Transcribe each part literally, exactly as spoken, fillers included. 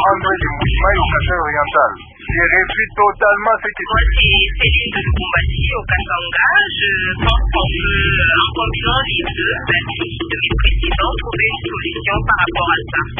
membre du mouvement au Kasai oriental. Je réfute totalement ce que tu dis. Moi, c'est Céline de Lukumbati au Kasanga. Je pense qu'on peut, en combinant les deux articles de mes précédents, trouver une solution par rapport à ça.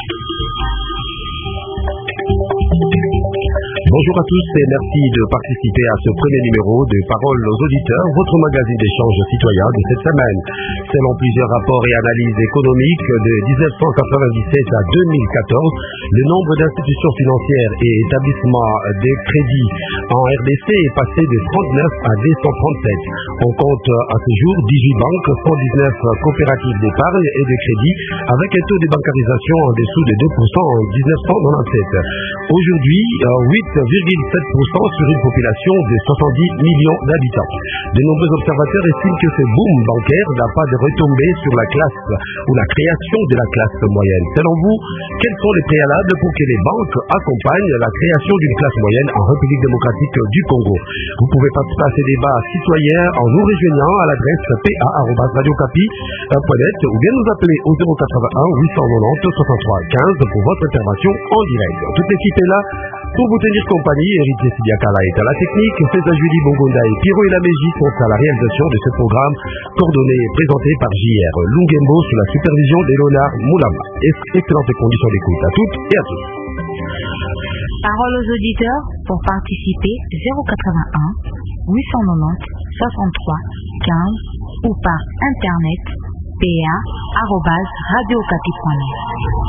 Bonjour à tous et merci de participer à ce premier numéro de Parole aux auditeurs, votre magazine d'échange citoyen de cette semaine. Selon plusieurs rapports et analyses économiques de dix-neuf cent quatre-vingt-dix-sept à deux mille quatorze, le nombre d'institutions financières et établissements de crédit en R D C est passé de trente-neuf à deux cent trente-sept. On compte à ce jour dix-huit banques, cent dix-neuf coopératives d'épargne et de crédit avec un taux de bancarisation en dessous de deux pour cent en dix-neuf cent quatre-vingt-dix-sept. Aujourd'hui, huit virgule sept pour cent sur une population de soixante-dix millions d'habitants. De nombreux observateurs estiment que ce boom bancaire n'a pas de retombée sur la classe ou la création de la classe moyenne. Selon vous, quels sont les préalables pour que les banques accompagnent la création d'une classe moyenne en République démocratique du Congo? Vous pouvez participer à ces débats citoyens en nous rejoignant à l'adresse p a arobase radio capi point net ou bien nous appeler au zéro quatre-vingt-un huit cent quatre-vingt-dix soixante-trois quinze pour votre intervention en direct. Toute l'équipe est là pour vous tenir compagnie. Héritier Sidiakala est à la technique, César Julie Bongonda et Pierrot et la Mégie sont à la réalisation de ce programme coordonné et présenté par J R Lungembo sous la supervision d'Elona Moulama. Excellentes conditions d'écoute à toutes et à tous. Parole aux auditeurs pour participer zéro quatre-vingt-un huit cent quatre-vingt-dix soixante-trois quinze ou par internet p a arobase radio capi point net.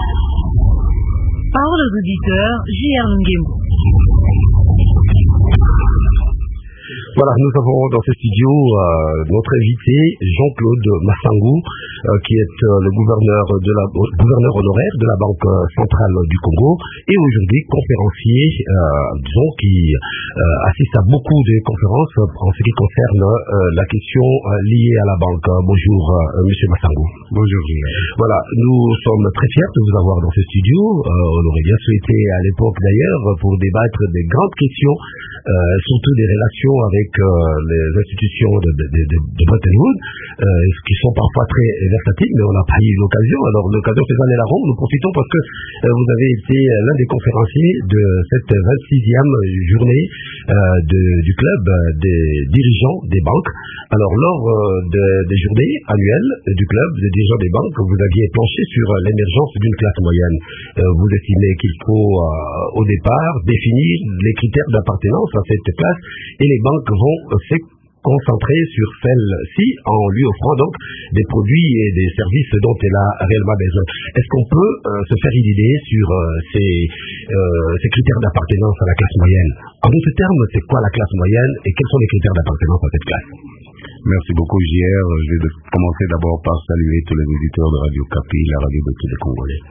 Parole aux auditeurs, J R Lungembo. Voilà, nous avons dans ce studio euh, notre invité Jean-Claude Massangou, euh, qui est euh, le gouverneur, de la, euh, gouverneur honoraire de la Banque centrale du Congo et aujourd'hui conférencier, euh, disons, qui euh, assiste à beaucoup de conférences en ce qui concerne euh, la question euh, liée à la banque. Bonjour, euh, Monsieur Massangou. Bonjour. Voilà, nous sommes très fiers de vous avoir dans ce studio. Euh, on aurait bien souhaité à l'époque d'ailleurs pour débattre des grandes questions, euh, surtout des relations avec euh, les institutions de, de, de, de Bretton Woods, euh, qui sont parfois très versatiles, mais on n'a pas eu l'occasion. Alors l'occasion ces années la ronde, nous profitons parce que euh, vous avez été l'un des conférenciers de cette vingt-sixième journée euh, de, du club euh, des dirigeants des banques. Alors lors euh, de, des journées annuelles du club des dirigeants des banques, vous aviez planché sur euh, l'émergence d'une classe moyenne. Euh, vous estimez qu'il faut euh, au départ définir les critères d'appartenance à cette classe et les banques vont se concentrer sur celle-ci en lui offrant donc des produits et des services dont elle a réellement besoin. Est-ce qu'on peut euh, se faire une idée sur euh, ces, euh, ces critères d'appartenance à la classe moyenne? En d'autres termes, c'est quoi la classe moyenne et quels sont les critères d'appartenance à cette classe? Merci beaucoup, J R. Je vais commencer d'abord par saluer tous les auditeurs de Radio Capi, la radio de tous les Congolais.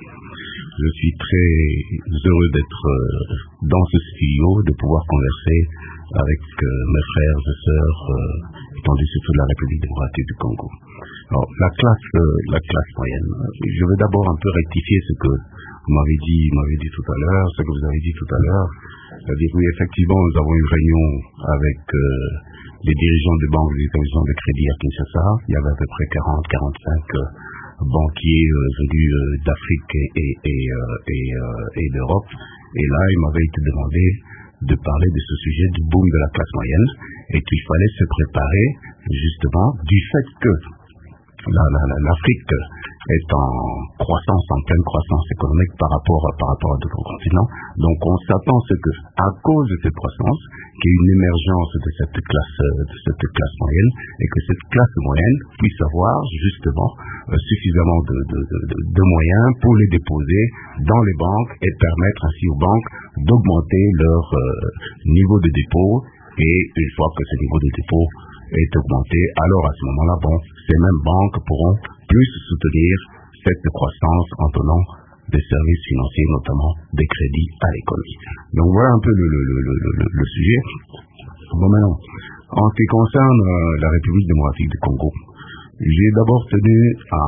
Je suis très heureux d'être dans ce studio, de pouvoir converser avec euh, mes frères et sœurs euh, étendus sur toute la République démocratique du Congo. Alors, la classe, euh, la classe moyenne. Je veux d'abord un peu rectifier ce que vous m'avez dit, vous m'avez dit tout à l'heure, ce que vous avez dit tout à l'heure. C'est-à-dire, oui, effectivement, nous avons une réunion avec euh, les dirigeants des banques et des établissements de crédit à Kinshasa. Il y avait à peu près quarante à quarante-cinq euh, banquiers euh, venus euh, d'Afrique et, et, et, euh, et, euh, et d'Europe. Et là, il m'avait été demandé de parler de ce sujet du boom de la classe moyenne et qu'il fallait se préparer justement du fait que la, la, la, l'Afrique est en croissance, en pleine croissance économique par rapport à, par rapport à d'autres continents. Donc on s'attend à ce que, à cause de cette croissance, qu'il y ait une émergence de cette classe, de cette classe moyenne et que cette classe moyenne puisse avoir justement euh, suffisamment de, de, de, de, de moyens pour les déposer dans les banques et permettre ainsi aux banques d'augmenter leur euh, niveau de dépôt. Et une fois que ce niveau de dépôt est augmenté, alors à ce moment-là, bon, ces mêmes banques pourront plus soutenir cette croissance en donnant des services financiers, notamment des crédits à l'économie. Donc voilà un peu le, le, le, le, le, le sujet. Bon, maintenant, en ce qui concerne euh, la République démocratique du Congo, j'ai d'abord tenu à,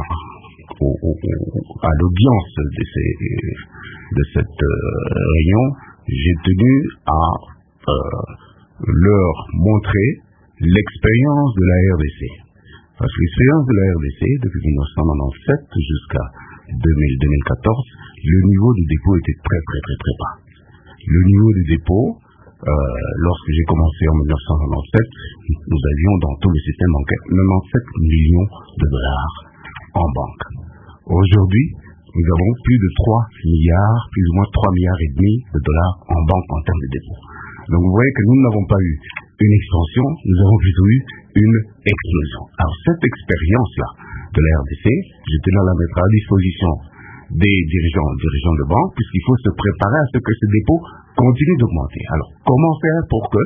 au, au, à l'audience de, ces, de cette euh, réunion, j'ai tenu à euh, leur montrer l'expérience de la R D C. Parce que l'expérience de la R D C, depuis mille neuf cent quatre-vingt-dix-sept jusqu'à deux mille quatorze, le niveau de dépôt était très très très très bas. Le niveau de dépôt, euh, lorsque j'ai commencé en mille neuf cent quatre-vingt-dix-sept, nous avions dans tout le système bancaire quatre-vingt-dix-sept millions de dollars en banque. Aujourd'hui, nous avons plus de trois milliards, plus ou moins trois milliards et demi de dollars en banque en termes de dépôt. Donc vous voyez que nous n'avons pas eu une expansion, nous avons plutôt eu une explosion. Alors cette expérience-là de la R D C, je tenais à la mettre à disposition des dirigeants, dirigeants de banque, puisqu'il faut se préparer à ce que ces dépôts continuent d'augmenter. Alors comment faire pour que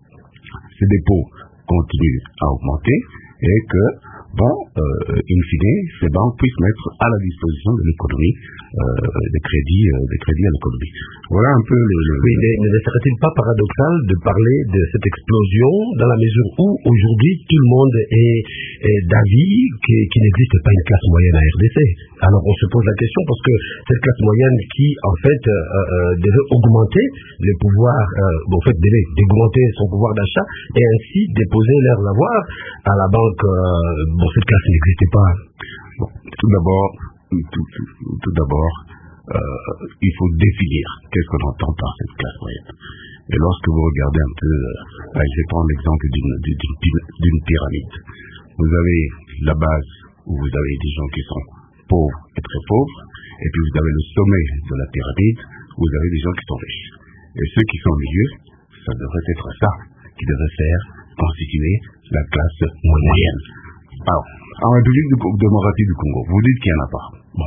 ces dépôts continuent à augmenter et que, bon, euh, in fine, ces banques puissent mettre à la disposition de l'économie euh, des crédits, euh, des crédits à l'économie. Voilà un peu le... le... Oui, mais ne serait-il pas paradoxal de parler de cette explosion dans la mesure où aujourd'hui tout le monde est, est d'avis qu'il qui n'existe pas une classe moyenne à R D C. Alors on se pose la question parce que cette classe moyenne qui en fait euh, euh, devait augmenter les pouvoirs, euh, en fait devait augmenter son pouvoir d'achat et ainsi déposer leurs avoirs à la banque. Euh, bon, cette classe n'existait pas. Bon, tout d'abord, tout, tout, tout d'abord, euh, il faut définir qu'est-ce qu'on entend par cette classe moyenne. Et lorsque vous regardez un peu, euh, je vais prendre l'exemple d'une, d'une, d'une pyramide. Vous avez la base où vous avez des gens qui sont pauvres et très pauvres, et puis vous avez le sommet de la pyramide où vous avez des gens qui sont riches. Et ceux qui sont au milieu, ça devrait être ça qui devrait faire constituer la classe moyenne. Alors, en République démocratique du Congo, vous dites qu'il n'y en a pas. Bon,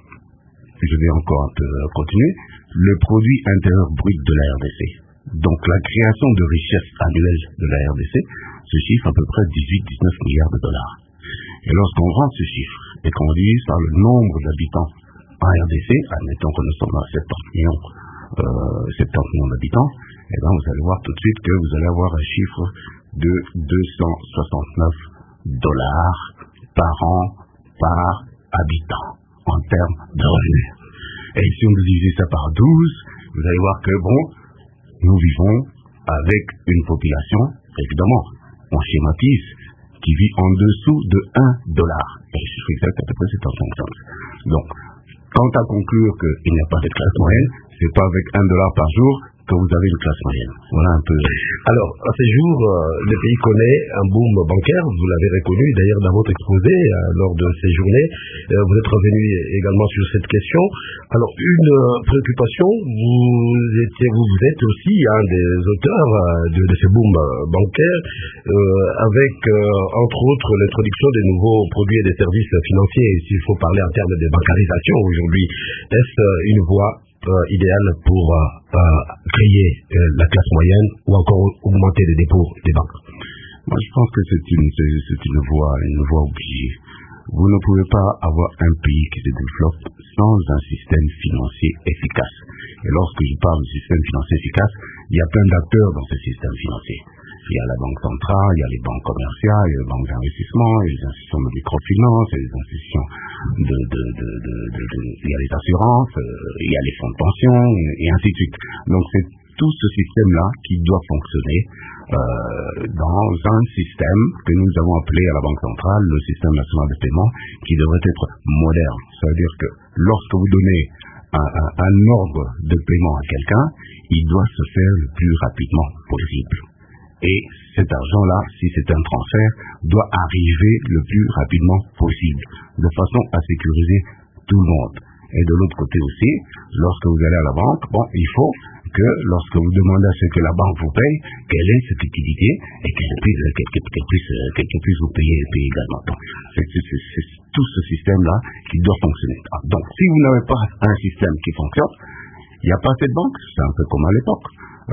je vais encore un peu continuer. Le produit intérieur brut de la R D C, donc la création de richesse annuelle de la R D C, se chiffre à peu près dix-huit à dix-neuf milliards de dollars. Et lorsqu'on rend ce chiffre et qu'on divise par le nombre d'habitants en R D C, admettons que nous sommes à soixante millions, euh, soixante millions d'habitants, et bien vous allez voir tout de suite que vous allez avoir un chiffre de deux cent soixante-neuf dollars par an par habitant en termes de revenus. Et si on divise ça par douze, vous allez voir que bon, nous vivons avec une population, évidemment, on schématise, qui vit en dessous de un dollar. Et je suis exact à peu près c'est en fonction. Donc, quant à conclure qu'il n'y a pas de classe moyenne, c'est pas avec un dollar par jour que vous avez une classe moyenne. Voilà un peu. Alors, à ces jours, euh, le pays connaît un boom bancaire, vous l'avez reconnu d'ailleurs dans votre exposé euh, lors de ces journées. Euh, vous êtes revenu également sur cette question. Alors, une euh, préoccupation, vous étiez, vous, vous êtes aussi un des auteurs euh, de, de ce boom euh, bancaire, euh, avec euh, entre autres l'introduction des nouveaux produits et des services financiers, s'il faut parler en termes de bancarisation aujourd'hui. Est-ce euh, une voie Euh, idéal pour euh, euh, créer euh, la classe moyenne ou encore augmenter les dépôts des banques? Moi, je pense que c'est une, c'est, c'est une voie, une voie oubliée. Vous ne pouvez pas avoir un pays qui se développe sans un système financier efficace. Et lorsque je parle de système financier efficace, il y a plein d'acteurs dans ce système financier. Il y a la banque centrale, il y a les banques commerciales, il y a les banques d'investissement, il y a les institutions de microfinance, il y a les institutions de, de, de, de, de, de il y a les assurances, euh, il y a les fonds de pension, et ainsi de suite. Donc c'est tout ce système-là qui doit fonctionner euh, dans un système que nous avons appelé à la Banque centrale le système national de paiement, qui devrait être moderne. Ça veut dire que lorsque vous donnez un, un, un ordre de paiement à quelqu'un, il doit se faire le plus rapidement possible. Et cet argent-là, si c'est un transfert, doit arriver le plus rapidement possible, de façon à sécuriser tout le monde. Et de l'autre côté aussi, lorsque vous allez à la banque, bon, il faut que lorsque vous demandez à ce que la banque vous paye, qu'elle ait cette liquidité et qu'elle puisse, qu'elle, qu'elle puisse, qu'elle puisse vous payer, payer également. Donc, c'est, c'est, c'est, c'est tout ce système-là qui doit fonctionner. Donc, si vous n'avez pas un système qui fonctionne, il n'y a pas assez de banques, c'est un peu comme à l'époque. Euh,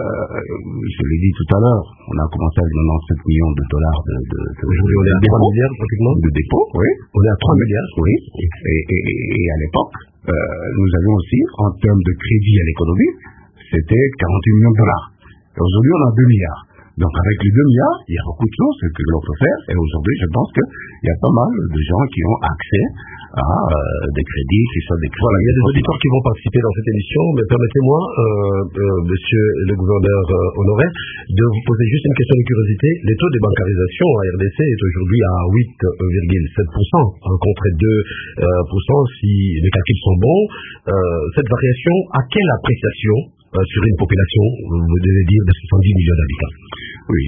je l'ai dit tout à l'heure, on a commencé avec quatre-vingt-dix-sept millions de dollars de, de, de aujourd'hui on est à trois milliards pratiquement de dépôts, oui. On est à trois milliards, oui. Et, et, et à l'époque, euh, nous avions aussi, en termes de crédit à l'économie, c'était quarante-huit millions de dollars. Et aujourd'hui, on a deux milliards. Donc avec les deux milliards, il y a beaucoup de choses que l'on peut faire. Et aujourd'hui, je pense qu'il y a pas mal de gens qui ont accès à euh, des crédits, qui sont des crédits. Voilà, il y a des auditeurs qui vont participer dans cette émission, mais permettez-moi, euh, euh, monsieur le gouverneur euh, honoré, de vous poser juste une question de curiosité. Les taux de bancarisation à R D C est aujourd'hui à huit virgule sept pour cent, contre deux pour cent si les calculs sont bons. Euh, cette variation, à quelle appréciation euh, sur une population, vous devez dire, de soixante-dix millions d'habitants? Oui,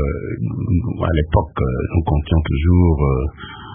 euh, à l'époque, nous comptions toujours euh,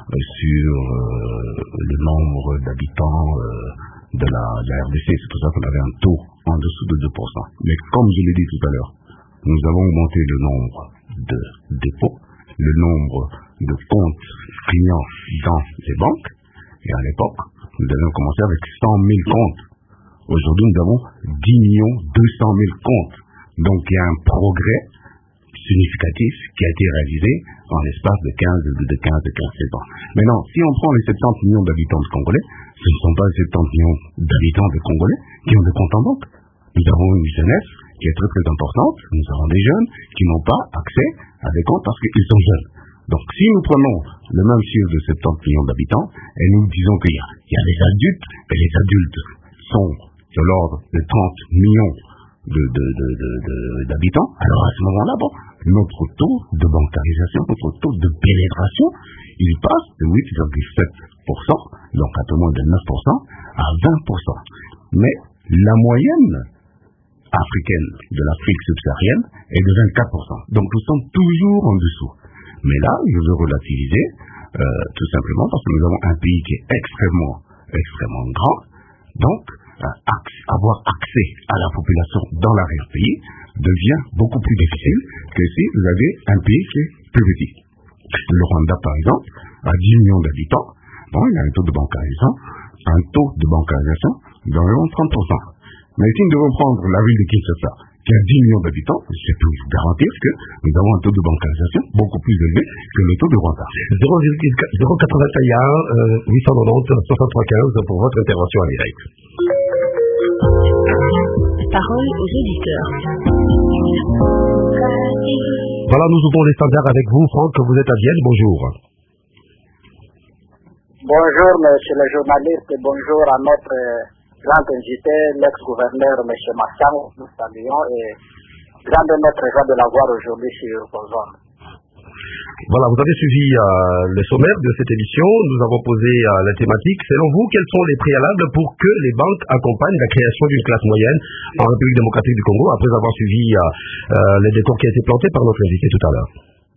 sur euh, le nombre d'habitants euh, de, la, de la R D C. C'est pour ça qu'on avait un taux en dessous de deux pour cent. Mais comme je l'ai dit tout à l'heure, nous avons augmenté le nombre de dépôts, le nombre de comptes clients dans les banques. Et à l'époque, nous avions commencé avec cent mille comptes. Aujourd'hui, nous avons dix millions deux cent mille comptes. Donc, il y a un progrès significatif qui a été réalisé en l'espace de quinze, de quinze, de quinze, seize ans. Maintenant, si on prend les soixante-dix millions d'habitants de Congolais, ce ne sont pas les soixante millions d'habitants de Congolais qui ont des comptes en banque. Nous avons une jeunesse qui est très très importante. Nous avons des jeunes qui n'ont pas accès à des comptes parce qu'ils sont jeunes. Donc, si nous prenons le même chiffre de soixante millions d'habitants et nous disons qu'il y a, il y a les adultes, et les adultes sont de l'ordre de trente millions de, de, de, de, de, d'habitants, alors à ce moment-là, bon, notre taux de bancarisation, notre taux de pénétration, il passe de huit virgule sept pour cent, donc à tout le monde de neuf pour cent, à vingt pour cent. Mais la moyenne africaine de l'Afrique subsaharienne est de vingt-quatre pour cent. Donc nous sommes toujours en dessous. Mais là, je veux relativiser, euh, tout simplement parce que nous avons un pays qui est extrêmement, extrêmement grand. Donc, euh, accès, avoir accès à la population dans l'arrière-pays devient beaucoup plus difficile que si vous avez un pays qui est plus petit. Le Rwanda, par exemple, a dix millions d'habitants. Bon, il a un taux de bancarisation, un taux de bancarisation d'environ trente pour cent. Mais si nous devons prendre la ville de Kinshasa, qui a dix millions d'habitants, je peux vous garantir que nous avons un taux de bancarisation beaucoup plus élevé que le taux de Rwanda. zéro virgule quatre-vingt-un, huit cent quatre-vingt-onze, soixante-trois quinze pour votre intervention en direct. Parole aux auditeurs. Voilà, nous ouvrons les standards avec vous, Franck, vous êtes à Vienne, bonjour. Bonjour, monsieur le journaliste, et bonjour à notre grand invité, l'ex-gouverneur, M. Massan, nous saluons, et grand de notre joie de l'avoir aujourd'hui sur Pozon. Voilà, vous avez suivi euh, le sommaire de cette émission. Nous avons posé euh, la thématique. Selon vous, quels sont les préalables pour que les banques accompagnent la création d'une classe moyenne en République démocratique du Congo, après avoir suivi euh, euh, les détours qui a été plantés par notre invité tout à l'heure?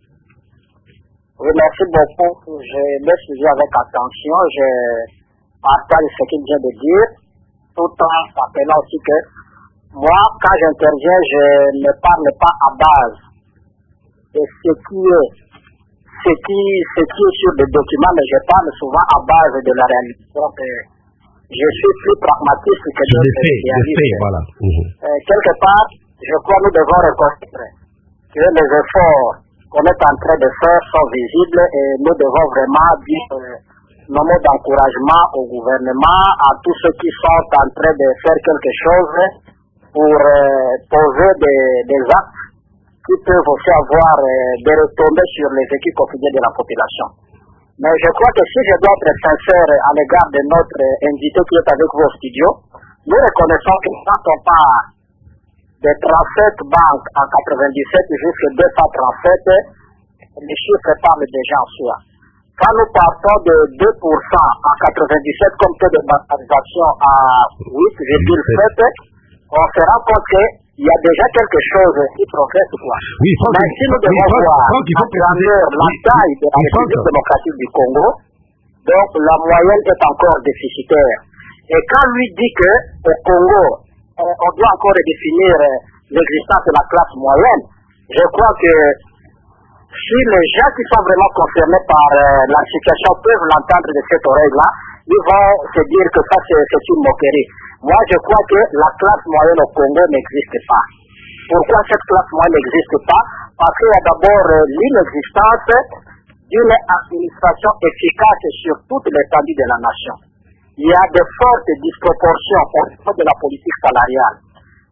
Oui, merci beaucoup. Je l'ai suivi avec attention. Je partage ce qu'il vient de dire, tout en rappelant aussi que moi, quand j'interviens, je ne parle pas à base de ce qui est, ce qui, ce qui est sur des documents, mais je parle souvent à base de la réalité. Donc, euh, je suis plus pragmatique que d'autres spécialistes. Voilà. Mmh. Euh, quelque part, je crois que nous devons reconnaître que les efforts qu'on est en train de faire sont visibles et nous devons vraiment dire euh, nos mots d'encouragement au gouvernement, à tous ceux qui sont en train de faire quelque chose pour euh, poser des, des actes qui peuvent aussi avoir euh, des retombées sur les vécus quotidiens de la population. Mais je crois que si je dois être sincère à l'égard de notre invité qui est avec vous au studio, nous reconnaissons que quand on parle de trente-sept banques en quatre-vingt-dix-sept jusqu'à deux cent trente-sept, les chiffres parlent déjà en soi. Quand nous partons de deux pour cent en quatre-vingt-dix-sept comme taux de bancarisation à huit virgule sept, on se rend compte qu'il y a déjà quelque chose qui progresse. Quoi. Oui, Franck, mais si nous devons oui, Franck, voir Franck, il faut à travers la oui, taille de la oui, République Franck. démocratique du Congo, donc la moyenne est encore déficitaire. Et quand lui dit qu'au Congo, on doit encore redéfinir l'existence de la classe moyenne, je crois que si les gens qui sont vraiment concernés par euh, la situation peuvent l'entendre de cette oreille-là, ils vont se dire que ça c'est une moquerie. Moi je crois que la classe moyenne au Congo n'existe pas. Pourquoi cette classe moyenne n'existe pas? Parce qu'il y a d'abord euh, l'inexistence d'une administration efficace sur toute l'étendue de la nation. Il y a de fortes disproportions au niveau de la politique salariale.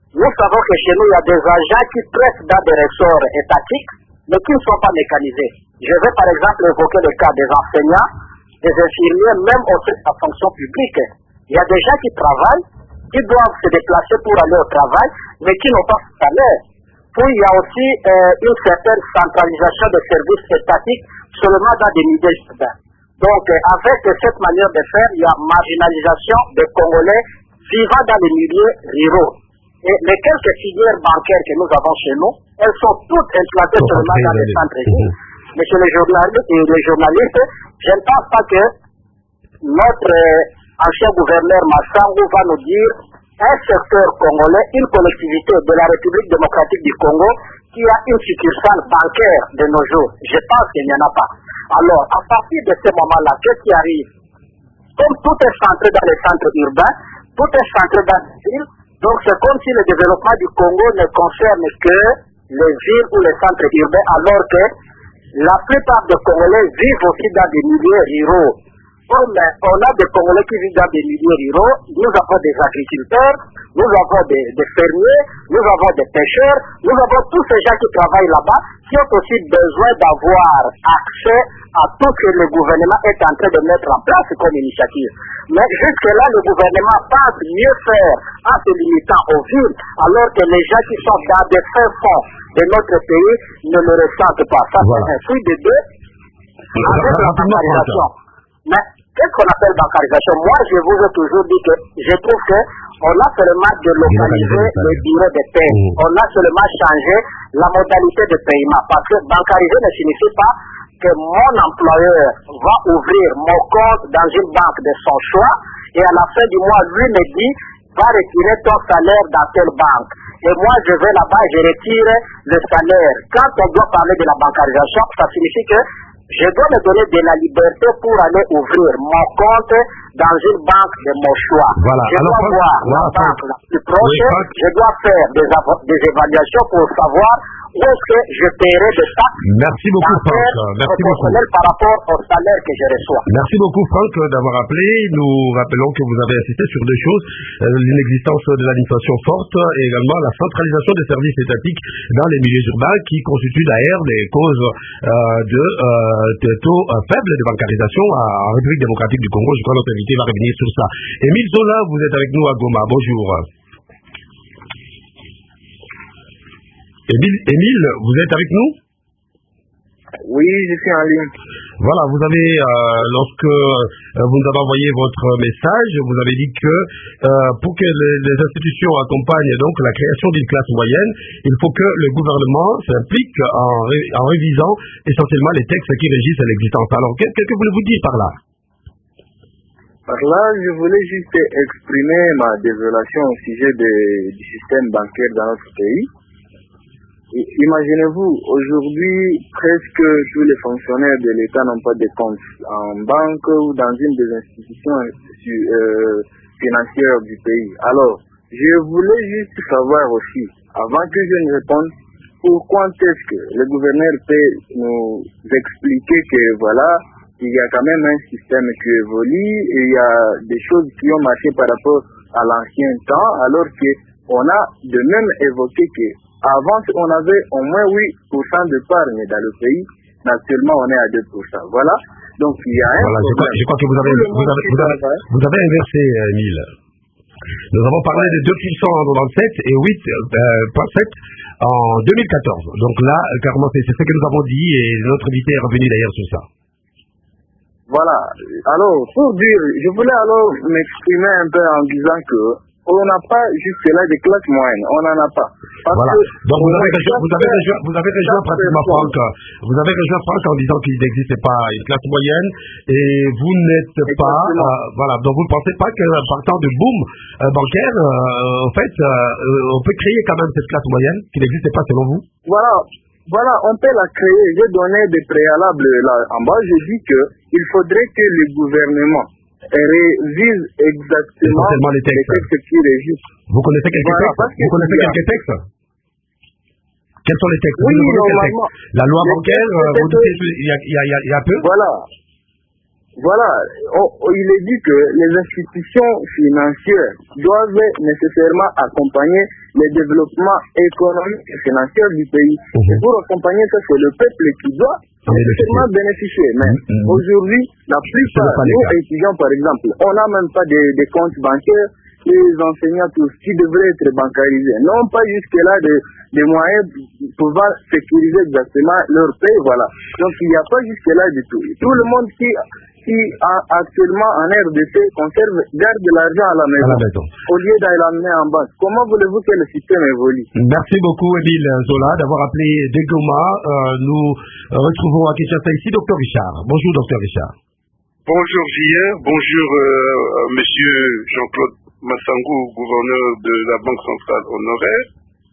Nous savons que chez nous, il y a des agents qui traitent dans des ressorts étatiques, mais qui ne sont pas mécanisés. Je vais par exemple évoquer le cas des enseignants, des infirmiers, même au sein de la fonction publique. Il y a des gens qui travaillent, qui doivent se déplacer pour aller au travail, mais qui n'ont pas de salaire. Puis il y a aussi euh, une certaine centralisation des services étatiques seulement dans des milieux urbains. Donc euh, avec cette manière de faire, il y a marginalisation des Congolais vivant dans les milieux ruraux. Et les quelques filières bancaires que nous avons chez nous, elles sont toutes implantées seulement dans les centres-villes. Mais chez les journalistes, et les journalistes, je ne pense pas que notre euh, ancien gouverneur Massangou va nous dire un secteur congolais, une collectivité de la République démocratique du Congo qui a une succursale bancaire de nos jours. Je pense qu'il n'y en a pas. Alors, à partir de ce moment-là, qu'est-ce qui arrive? Comme tout est centré dans les centres urbains, tout est centré dans les villes, donc c'est comme si le développement du Congo ne concerne que les villes ou les centres urbains, alors que la plupart des Congolais vivent aussi dans des milieux ruraux. Comme on a des Congolais qui vivent dans des milieux ruraux, nous avons des agriculteurs, nous avons des, des fermiers, nous avons des pêcheurs, nous avons tous ces gens qui travaillent là-bas, qui ont aussi besoin d'avoir accès à tout ce que le gouvernement est en train de mettre en place comme initiative. Mais jusque-là, le gouvernement pense mieux faire en se limitant aux villes, alors que les gens qui sont dans des fins fonds de notre pays ne le ressentent pas. Ça, voilà. C'est un fruit de deux avec la bancarisation. Mais qu'est-ce qu'on appelle bancarisation? Moi, je vous ai toujours dit que je trouve qu'on a seulement délocalisé le bureau de paie. Mmh. On a seulement changé la modalité de paiement. Parce que bancariser ne signifie pas que mon employeur va ouvrir mon compte dans une banque de son choix et à la fin du mois, lui me dit, va retirer ton salaire dans telle banque. Et moi, je vais là-bas et je retire le salaire. Quand on doit parler de la bancarisation, ça signifie que je dois me donner de la liberté pour aller ouvrir mon compte dans une banque de mon choix. Voilà. Je Alors, dois voir voilà, la banque la plus proche, oui, je dois faire des, des évaluations pour savoir où est-ce que je paierai des taxes. Merci beaucoup, Franck. Merci beaucoup. Par rapport au salaire que je reçois. Merci beaucoup, Franck, d'avoir appelé. Nous rappelons que vous avez insisté sur deux choses, euh, l'inexistence de l'administration forte et également la centralisation des services étatiques dans les milieux urbains qui constituent d'ailleurs des causes euh, de, euh, de taux euh, faibles de bancarisation en République démocratique du Congo. Je crois que notre invité va revenir sur ça. Émile Zola, vous êtes avec nous à Goma. Bonjour. Émile, Émile, vous êtes avec nous? Oui, je suis en ligne. Voilà, vous avez, euh, lorsque euh, vous nous avez envoyé votre message, vous avez dit que euh, pour que les, les institutions accompagnent donc la création d'une classe moyenne, il faut que le gouvernement s'implique en, ré, en révisant essentiellement les textes qui régissent l'existence. Alors, qu'est-ce que voulez-vous dire par là? Par là, je voulais juste exprimer ma désolation au sujet de, du système bancaire dans notre pays. Imaginez-vous, aujourd'hui, presque tous les fonctionnaires de l'État n'ont pas de compte en banque ou dans une des institutions euh, financières du pays. Alors, je voulais juste savoir aussi, avant que je ne réponde, pourquoi est-ce que le gouverneur peut nous expliquer que voilà, il y a quand même un système qui évolue et il y a des choses qui ont marché par rapport à l'ancien temps, alors qu'on a de même évoqué que avant, on avait au moins huit pour cent d'épargne dans le pays. Actuellement, on est à deux pour cent. Voilà. Donc, il y a un voilà, je crois, je crois que vous avez, vous avez, vous avez, vous avez inversé, Émile. Nous avons parlé de deux pour cent en quatre-vingt-dix-sept et huit virgule sept en deux mille quatorze. Donc là, carrément, c'est ce que nous avons dit et notre invité est revenu d'ailleurs sur ça. Voilà. Alors, pour dire, je voulais alors m'exprimer un peu en disant que on n'a pas jusque-là des classes moyennes, on n'en a pas. Parce voilà. Que donc vous avez, rejoint, vous avez rejoint, vous avez rejoint pratiquement Franck, vous avez rejoint Franck en disant qu'il n'existe pas une classe moyenne et vous n'êtes pas, euh, voilà, donc vous ne pensez pas qu'en partant du boom euh, bancaire, euh, en fait, euh, on peut créer quand même cette classe moyenne qui n'existe pas selon vous? Voilà. Voilà, on peut la créer. J'ai donné des préalables là en bas. Je dis que il faudrait que le gouvernement révise exactement les textes. les textes qui régissent. Vous connaissez quelques voilà, textes Vous connaissez a... quelques textes Quels sont les textes? Oui, normalement. La loi bancaire, vous dites il y a, il y a, il y a peu. Voilà. voilà, on, il est dit que les institutions financières doivent nécessairement accompagner le développement économique et financier du pays. Mmh. Et pour accompagner ça, c'est le peuple qui doit nécessairement bénéficier. Mais mmh. aujourd'hui, la plupart, nous étudiants par exemple, on n'a même pas de, de comptes bancaires. Les enseignants tous qui devraient être bancarisés n'ont pas jusque-là de, de moyens pour pouvoir sécuriser exactement leur paie, voilà. Donc il n'y a pas jusque-là du tout. Tout le monde qui, qui a actuellement en R D C conserve, garde de l'argent à la maison, à la maison. Au lieu d'aller l'amener en banque. Comment voulez-vous que le système évolue? Merci beaucoup Émile Zola d'avoir appelé de Goma. Euh, nous retrouvons à Kinshasa ici Docteur Richard. Bonjour Docteur Richard. Bonjour J R, bonjour euh, Monsieur Jean-Claude Massangou, gouverneur de la Banque centrale honoraire.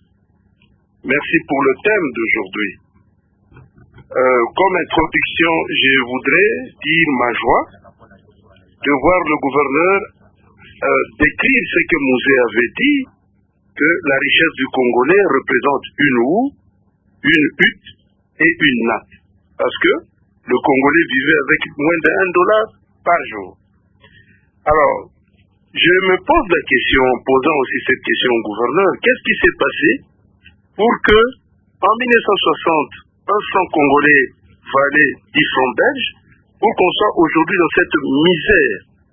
Merci pour le thème d'aujourd'hui. Euh, comme introduction, je voudrais dire ma joie de voir le gouverneur euh, décrire ce que Mouzé avait dit, que la richesse du Congolais représente une houe, une hutte et une natte. Parce que le Congolais vivait avec moins d'un dollar par jour. Alors, je me pose la question, en posant aussi cette question au gouverneur, qu'est-ce qui s'est passé pour que, en mille neuf cent soixante, un franc congolais valait dix francs belges, pour qu'on soit aujourd'hui dans cette misère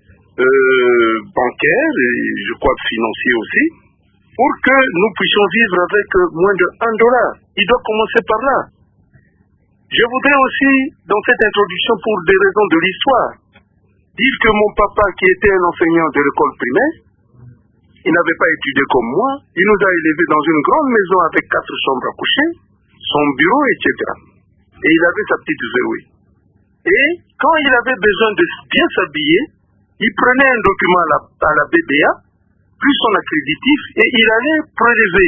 euh, bancaire, et je crois financière aussi, pour que nous puissions vivre avec moins de un dollar. Il doit commencer par là. Je voudrais aussi, dans cette introduction, pour des raisons de l'histoire, dire que mon papa, qui était un enseignant de l'école primaire, il n'avait pas étudié comme moi, il nous a élevés dans une grande maison avec quatre chambres à coucher, son bureau, et cetera. Et il avait sa petite verrouille. Et quand il avait besoin de bien s'habiller, il prenait un document à la, à la B B A, plus son accréditif, et il allait prélever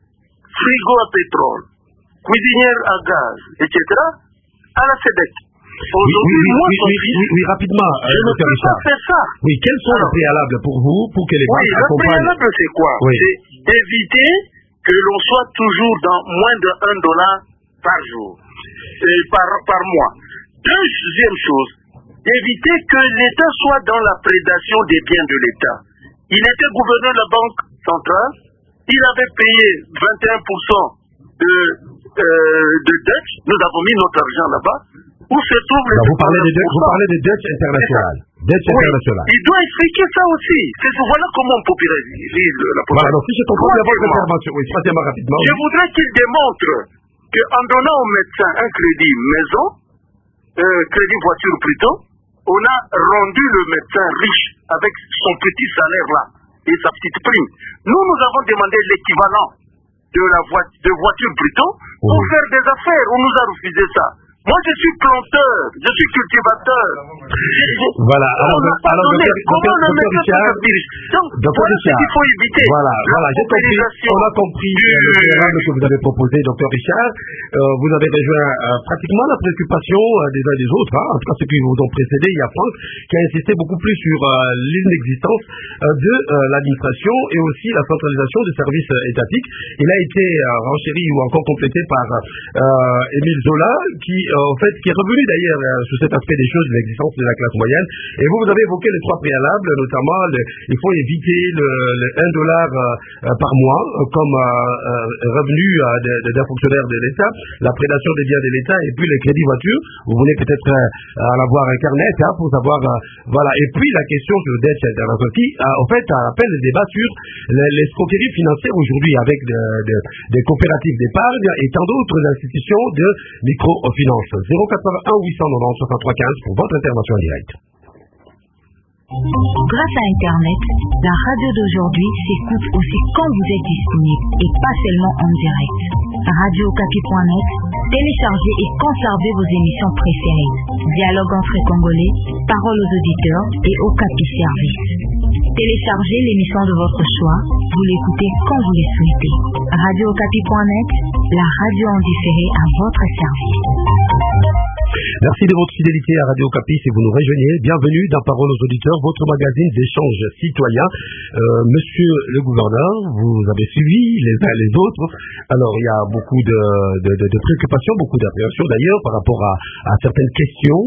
frigo à pétrole, cuisinière à gaz, et cetera, à la C E D E C. Aujourd'hui, oui, oui, moi, oui, oui, oui, oui, rapidement, je ne peux pas faire ça. Oui, quels sont les préalables pour vous, pour que les oui, banques accompagnent? Le préalable, c'est quoi? Oui. C'est d'éviter que l'on soit toujours dans moins de un dollar par jour, et par, par mois. Deuxième chose, éviter que l'État soit dans la prédation des biens de l'État. Il était gouverneur de la Banque centrale, il avait payé vingt et un pour cent de, euh, de dette, nous avons mis notre argent là-bas. Où se trouve le vous parlez de dettes, vous parlez de dettes internationales. Dettes oui, internationales. il doit expliquer ça aussi. C'est, voilà comment on popularise la population. Voilà, donc si je comprends bien votre intervention, oui, troisièmement rapidement. Je voudrais qu'il démontre qu'en donnant au médecin un crédit maison, euh, crédit voiture plutôt, on a rendu le médecin riche avec son petit salaire là et sa petite prime. Nous, nous avons demandé l'équivalent de la vo- de voiture plutôt pour oui. faire des affaires. On nous a refusé ça. Moi, je suis planteur, je suis cultivateur. Voilà, alors, alors, alors docteur, comment docteur, le médecin peut dire? Donc, voilà ce qu'il faut éviter. Voilà, voilà, j'ai compris, on a compris du... le programme que vous avez proposé, docteur Richard. Euh, vous avez rejoint euh, pratiquement la préoccupation euh, des uns et des autres, hein, en tout cas ceux qui vous ont précédé. Il y a Franck qui a insisté beaucoup plus sur euh, l'inexistence euh, de euh, l'administration et aussi la centralisation des services euh, étatiques. Il a été euh, renchéri ou encore complété par euh, Émile Zola, qui en fait, qui est revenu d'ailleurs euh, sur cet aspect des choses de l'existence de la classe moyenne. Et vous, vous avez évoqué les trois préalables, notamment le, il faut éviter le, le un dollar euh, par mois euh, comme euh, euh, revenu euh, d'un fonctionnaire de l'État, la prédation des biens de l'État et puis les crédits voitures. Vous voulez peut-être euh, en avoir un carnet hein, pour savoir, euh, voilà. Et puis la question sur le dette international qui, euh, en fait, appelle le débat sur l'escroquerie financière aujourd'hui avec de, de, des coopératives d'épargne et tant d'autres institutions de microfinance. zéro quatre-vingt-un huit cent quatre-vingt-dix soixante-trois quinze pour votre intervention en direct. Grâce à Internet, la radio d'aujourd'hui s'écoute aussi quand vous êtes disponible et pas seulement en direct. radio okapi point net, téléchargez et conservez vos émissions préférées. Dialogue entre Congolais, paroles aux auditeurs et Okapi Service. Téléchargez l'émission de votre choix, vous l'écoutez quand vous le souhaitez. radio okapi point net, la radio en différé à votre service. Merci de votre fidélité à Radio Okapi. Si vous nous rejoignez, bienvenue dans Parole aux auditeurs, votre magazine d'échange citoyen. Euh, monsieur le gouverneur, vous avez suivi les uns les autres. Alors, il y a beaucoup de, de, de, de préoccupations, beaucoup d'appréhensions d'ailleurs par rapport à, à certaines questions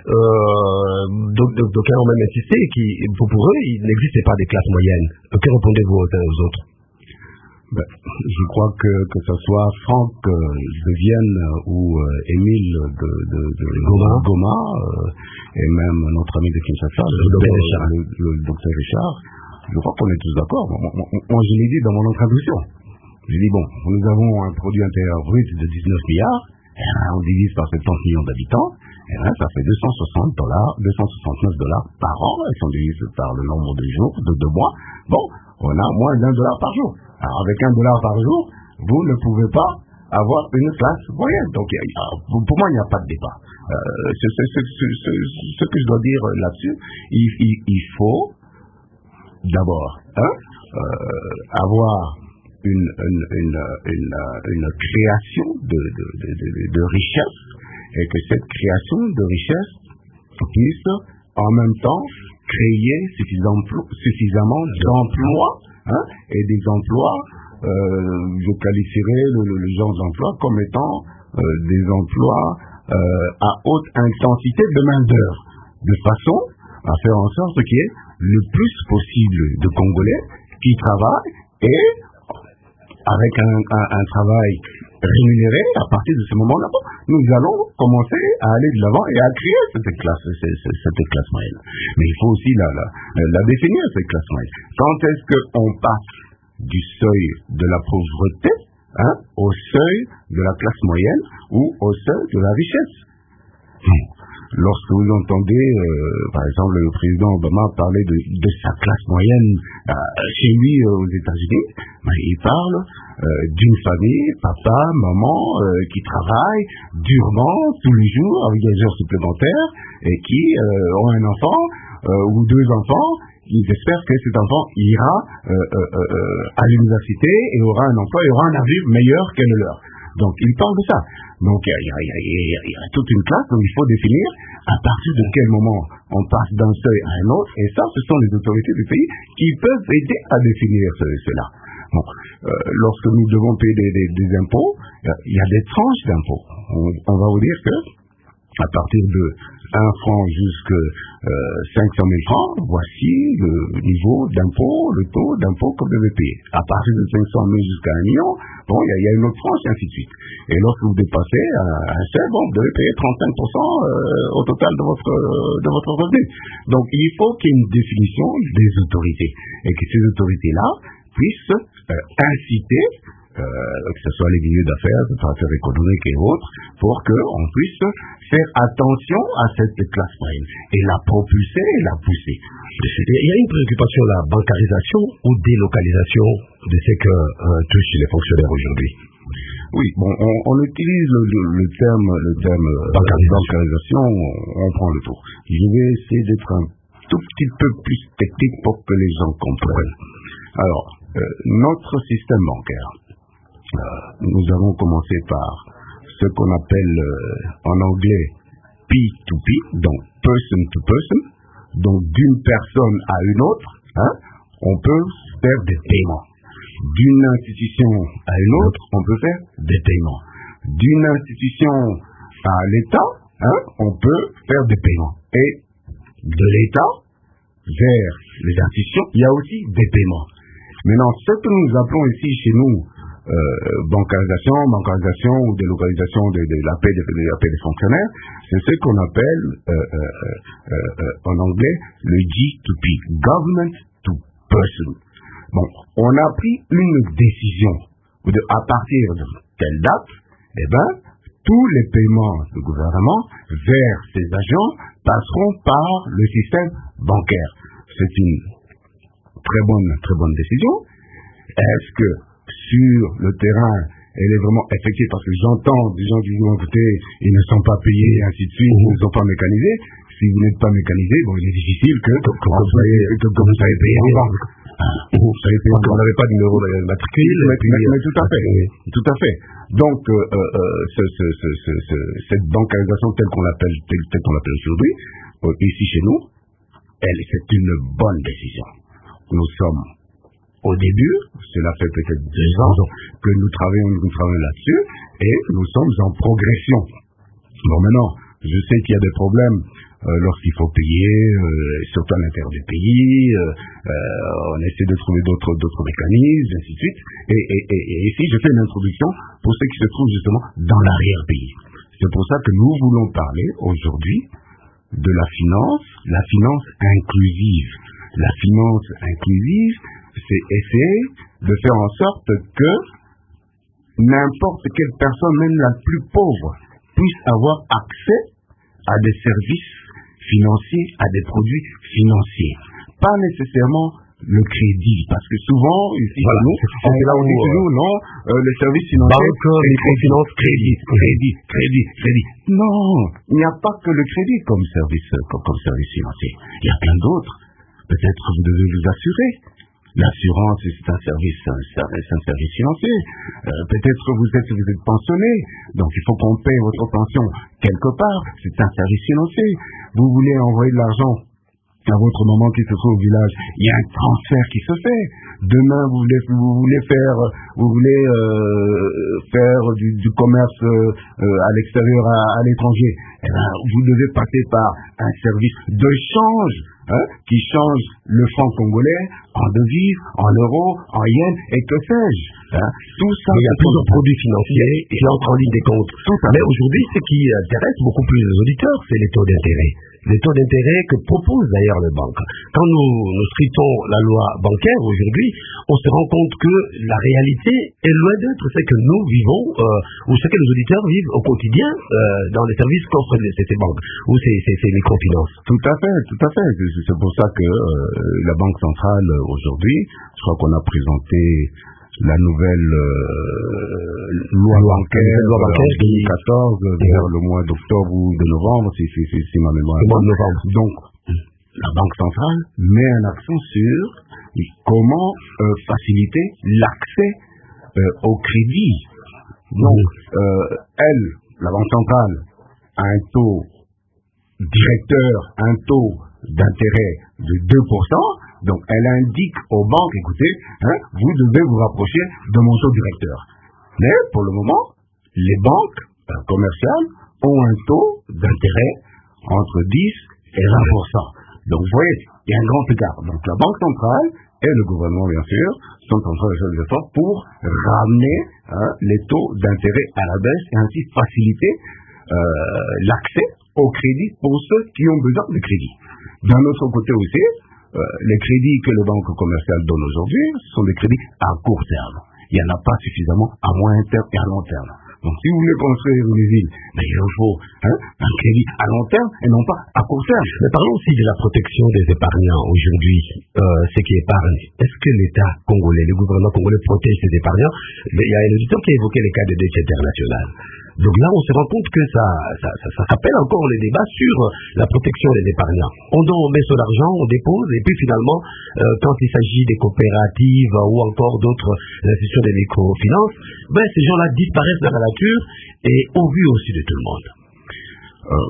euh, d'auxquelles on même insisté, qui, pour eux, il n'existait pas des classes moyennes. Que répondez-vous aux uns aux autres? Ben, je crois que que ce soit Franck euh, de Vienne ou euh, Émile de, de, de Goma, Goma euh, et même notre ami de Kinshasa, le, le, le, le, le docteur Richard, je crois qu'on est tous d'accord. Moi, moi, moi, je l'ai dit dans mon introduction. J'ai dit, bon, nous avons un produit intérieur brut de dix-neuf milliards, et on divise par soixante millions d'habitants, et là, ça fait deux cent soixante dollars, deux cent soixante-neuf dollars par an, et si on divise par le nombre de jours, de deux mois, bon, on a moins d'un dollar par jour. Alors, avec un dollar par jour, vous ne pouvez pas avoir une classe moyenne. Donc, y a, y a, pour moi, il n'y a pas de débat. Euh, ce, ce, ce, ce, ce que je dois dire là-dessus, il, il, il faut d'abord hein, euh, avoir une, une, une, une, une création de, de, de, de, de richesse, et que cette création de richesse puisse en même temps créer suffisamment, suffisamment d'emplois, hein, et des emplois, euh, je qualifierais le, le, le genre d'emploi comme étant euh, des emplois euh, à haute intensité de main-d'œuvre, de façon à faire en sorte qu'il y ait le plus possible de Congolais qui travaillent et avec un, un, un travail rémunéré. À partir de ce moment-là, nous allons commencer à aller de l'avant et à créer cette classe, cette, cette classe moyenne. Mais il faut aussi la, la, la définir, cette classe moyenne. Quand est-ce qu'on passe du seuil de la pauvreté hein, au seuil de la classe moyenne ou au seuil de la richesse? hmm. Lorsque vous entendez, euh, par exemple, le président Obama parler de, de sa classe moyenne euh, chez lui euh, aux États-Unis, ben, il parle euh, d'une famille, papa, maman, euh, qui travaille durement tous les jours avec des heures supplémentaires et qui euh, ont un enfant euh, ou deux enfants. Ils espèrent que cet enfant ira euh, euh, euh, à l'université et aura un emploi et aura un avenir meilleur que le leur. Donc, il parle de ça. Donc, il y a, y, a, y, a, y a toute une classe, donc il faut définir à partir de quel moment on passe d'un seuil à un autre, et ça, ce sont les autorités du pays qui peuvent aider à définir ce, cela. Bon, euh, lorsque nous devons payer des, des, des impôts, il y a des tranches d'impôts. On, on va vous dire que à partir de un franc jusqu'à euh, cinq cent mille francs, voici le niveau d'impôt, le taux d'impôt que vous devez payer. À partir de cinq cent mille jusqu'à un million, bon, il y, y a une autre tranche, et ainsi de suite. Et lorsque vous dépassez un seuil, bon, vous devez payer trente-cinq pour cent euh, au total de votre, euh, de votre revenu. Donc, il faut qu'il y ait une définition des autorités, et que ces autorités-là puissent euh, inciter Euh, que ce soit les milieux d'affaires, les opérateurs économiques et autres, pour qu'on puisse faire attention à cette classe moyenne et la propulser et la pousser. Il y a une préoccupation, la bancarisation ou délocalisation de ce que euh, touchent les fonctionnaires aujourd'hui. Oui, bon, on, on utilise le, le, le terme, le terme bancarisation, bancarisation on, on prend le tour. Je vais essayer d'être un tout petit peu plus technique pour que les gens comprennent. Alors, euh, notre système bancaire, Euh, nous avons commencé par ce qu'on appelle euh, en anglais P to P, donc person to person, donc d'une personne à une autre, hein, on peut faire des paiements. D'une institution à une autre, on peut faire des paiements. D'une institution à l'État, hein, on peut faire des paiements. Et de l'État vers les institutions, il y a aussi des paiements. Maintenant, ce que nous appelons ici chez nous Euh, bancarisation, bancarisation ou délocalisation de, de la paix des de la paix des fonctionnaires, c'est ce qu'on appelle euh, euh, euh, euh, en anglais le G to P, government to person. Bon, on a pris une décision de, à partir de telle date, eh ben, tous les paiements du gouvernement vers ces agents passeront par le système bancaire. C'est une très bonne, très bonne décision. Est-ce que sur le terrain, elle est vraiment effective, parce que j'entends des gens qui disent écoutez, ils ne sont pas payés, et ainsi de suite, ils ne sont pas mécanisés. Si vous n'êtes pas mécanisé, bon, il est difficile que, que, que, vous, soyez, que, que vous soyez payé en banque. Vous savez, parce qu'on n'avait pas de numéro matricule. Mais, mais, mais tout à fait, oui. tout à fait. Donc, euh, euh, ce, ce, ce, ce, ce, cette bancarisation telle qu'on l'appelle, telle, telle qu'on l'appelle aujourd'hui, euh, ici chez nous, elle, c'est une bonne décision. Nous sommes au début, cela fait peut-être deux ans que nous travaillons, nous travaillons là-dessus, et nous sommes en progression. Bon, maintenant, je sais qu'il y a des problèmes euh, lorsqu'il faut payer, euh, surtout à l'intérieur du pays, euh, euh, on essaie de trouver d'autres d'autres mécanismes, ainsi de suite. Et, et, et, et ici, je fais une introduction pour ceux qui se trouvent justement dans l'arrière-pays. C'est pour ça que nous voulons parler aujourd'hui de la finance, la finance inclusive. La finance inclusive, c'est essayer de faire en sorte que n'importe quelle personne, même la plus pauvre, puisse avoir accès à des services financiers, à des produits financiers. Pas nécessairement le crédit, parce que souvent, ici, voilà, nous, on, là on dit toujours, non, euh, les services financiers, banque, microfinance, crédit, crédit, crédit, crédit. Non, il n'y a pas que le crédit comme service, comme, comme service financier. Il y a plein d'autres. Peut-être vous devez vous assurer. L'assurance, c'est un service, un service, un service financier. Euh, peut-être que vous êtes, vous êtes pensionné, donc il faut qu'on paye votre pension quelque part. C'est un service financier. Vous voulez envoyer de l'argent à votre maman qui se trouve au village, il y a un transfert qui se fait. Demain, vous voulez, vous voulez faire, vous voulez euh, faire du, du commerce euh, à l'extérieur, à, à l'étranger. Eh ben, vous devez passer par un service de change, hein, qui change le franc congolais en devises, en euros, en yens, et que sais-je. Hein. Tout ça. Il y a plusieurs produits financiers qui entrent en ligne des comptes. Mais aujourd'hui, ce qui intéresse beaucoup plus les auditeurs, c'est les taux d'intérêt. Les taux d'intérêt que propose d'ailleurs les banques. Quand nous, nous scrutons la loi bancaire aujourd'hui, on se rend compte que la réalité est loin d'être ce que nous vivons, euh, ou ce que les auditeurs vivent au quotidien euh, dans les services qu'offrent ces, ces banques, ou ces, ces, ces microfinances. Tout à fait, tout à fait. C'est pour ça que euh, la Banque centrale aujourd'hui, je crois qu'on a présenté la nouvelle euh, loi, loi bancaire, loi bancaire en deux mille quatorze, qui... vers le mois d'octobre ou de novembre, si, si, si, si ma mémoire est bonne. Donc, la Banque centrale met un accent sur comment euh, faciliter l'accès euh, au crédit. Donc, euh, elle, la Banque centrale, a un taux directeur, un taux d'intérêt de deux pour cent. Donc, elle indique aux banques, écoutez, hein, vous devez vous rapprocher de mon taux directeur. Mais, pour le moment, les banques euh, commerciales ont un taux d'intérêt entre dix et vingt pour cent. Donc, vous voyez, il y a un grand écart. Donc, la Banque centrale et le gouvernement, bien sûr, sont en train de faire des efforts pour ramener hein, les taux d'intérêt à la baisse et ainsi faciliter euh, l'accès au crédit pour ceux qui ont besoin de crédit. D'un autre côté aussi, Euh, les crédits que les banques commerciales donnent aujourd'hui sont des crédits à court terme. Il n'y en a pas suffisamment à moyen terme et à long terme. Donc si vous voulez construire une ville, ben, il faut hein, un crédit à long terme et non pas à court terme. Mais parlons aussi de la protection des épargnants aujourd'hui, euh, ceux qui épargnent. Est-ce que l'État congolais, le gouvernement congolais protège ses épargnants? Il y a un auditeur qui a évoqué les cas de dette internationale. Donc là, on se rend compte que ça, ça, ça, ça rappelle encore les débats sur la protection des épargnants. On donne, on met son argent, on dépose, et puis finalement, euh, quand il s'agit des coopératives ou encore d'autres institutions de microfinance, ben, ces gens-là disparaissent dans la nature et au vu aussi de tout le monde. Euh,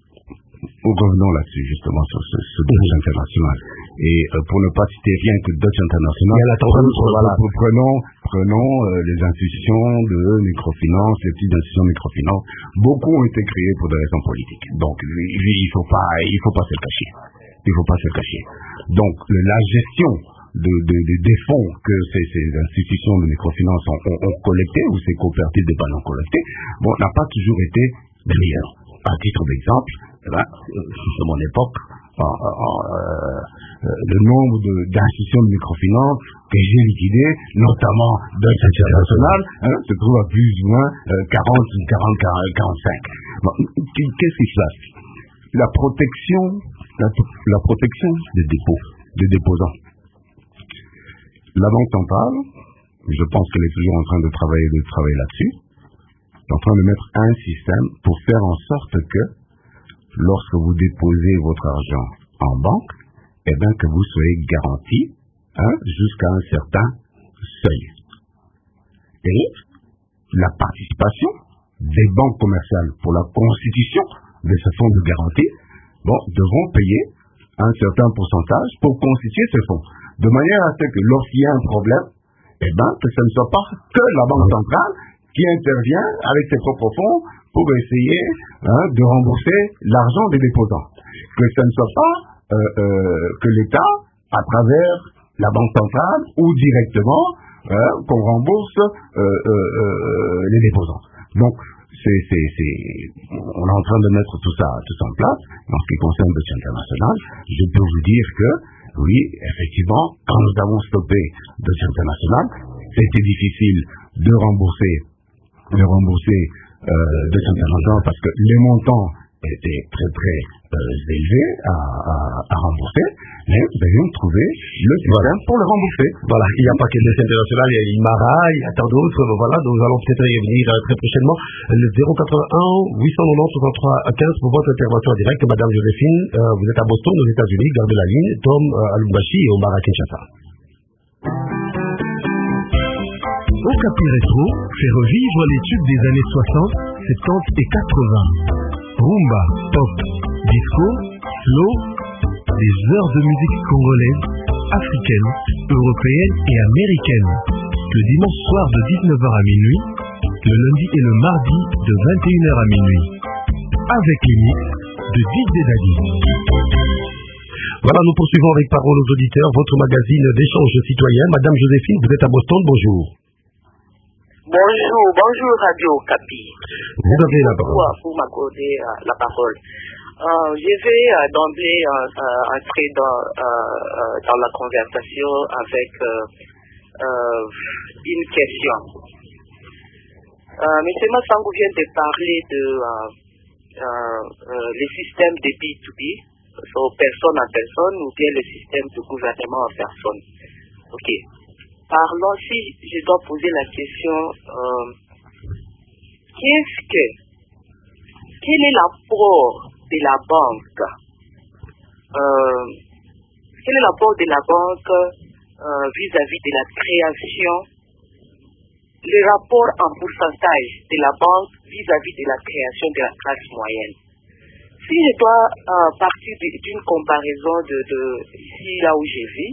revenons là-dessus, justement, sur ce, ce Dutch International. Et euh, pour ne pas citer rien que Dutch International, voilà. prenons, prenons euh, les institutions de microfinance, les petites institutions de microfinance. Beaucoup ont été créées pour des raisons politiques. Donc, il faut pas, il faut pas se le cacher. Il faut pas se le cacher. Donc, le, la gestion de, de, de, des fonds que ces, ces institutions de microfinance ont, ont, ont collectés, ou ces coopératives d'épargne ont collectés, bon, n'a pas toujours été les meilleurs. À titre d'exemple, eh ben, de mon époque, en, en, euh, le nombre d'institutions de, de microfinance que j'ai liquidées, notamment Dutch International, hein, se trouve à plus ou moins euh, quarante, quarante, quarante-cinq. Bon, qu'est-ce qui se passe? La protection, la, la protection des dépôts, des déposants. La Banque centrale, je pense qu'elle est toujours en train de travailler, de travailler là-dessus, est en train de mettre un système pour faire en sorte que lorsque vous déposez votre argent en banque, eh bien que vous soyez garanti hein, jusqu'à un certain seuil. Et la participation des banques commerciales pour la constitution de ce fonds de garantie, bon, devront payer un certain pourcentage pour constituer ce fonds. De manière à ce que lorsqu'il y a un problème, eh ben, que ce ne soit pas que la Banque centrale qui intervient avec ses propres fonds pour essayer hein, de rembourser l'argent des déposants. Que ce ne soit pas euh, euh, que l'État, à travers la Banque centrale ou directement, euh, qu'on rembourse euh, euh, euh, les déposants. Donc, c'est, c'est, c'est, on est en train de mettre tout ça, tout ça en place. En ce qui concerne le dossier international, je peux vous dire que, oui, effectivement, quand nous avons stoppé le dossier international, c'était difficile de rembourser, de rembourser euh, le dossier international parce que les montants étaient très très euh, élevés à, à, à rembourser, mais nous avions trouvé le système voilà. pour le rembourser. Voilà, il n'y a pas que le dossier international, il y a IMARA, il y a tant d'autres, voilà, donc nous allons peut-être y revenir euh, très prochainement. Le zéro quatre-vingt-un huit cent quatre-vingt-dix soixante-trois quinze pour votre intervention en direct. Madame Joséphine, euh, vous êtes à Boston, aux États-Unis, gardez la ligne. Tom euh, à Lubumbashi et Omar à Kinshasa. Okapi Rétro fait revivre les tubes des années soixante, soixante-dix et quatre-vingts. Rumba, pop, disco, slow, des heures de musique congolaise, africaine, européenne et américaine. Le dimanche soir de dix-neuf heures à minuit, le lundi et le mardi de vingt et une heures à minuit. Avec les mix de D J Daddy. Voilà, nous poursuivons avec Parole aux auditeurs, votre magazine d'échange citoyen. Madame Joséphine, vous êtes à Boston, bonjour. Bonjour, bonjour Radio Okapi. Vous avez la parole. Pour m'accorder euh, la parole. Euh, je vais euh, d'emblée euh, euh, entrer dans, euh, euh, dans la conversation avec euh, euh, une question. Euh, Monsieur Massangou vient de parler de euh, euh, euh, les systèmes de B deux B, soit personne à personne, ou bien le système de gouvernement en personne. Ok. Parlons, si je dois poser la question, euh, qu'est-ce que, quel est l'apport de la banque, euh, quel est l'apport de la banque euh, vis-à-vis de la création, le rapport en pourcentage de la banque vis-à-vis de la création de la classe moyenne? Si je dois euh, partir d'une comparaison de, de ici, là où je vis,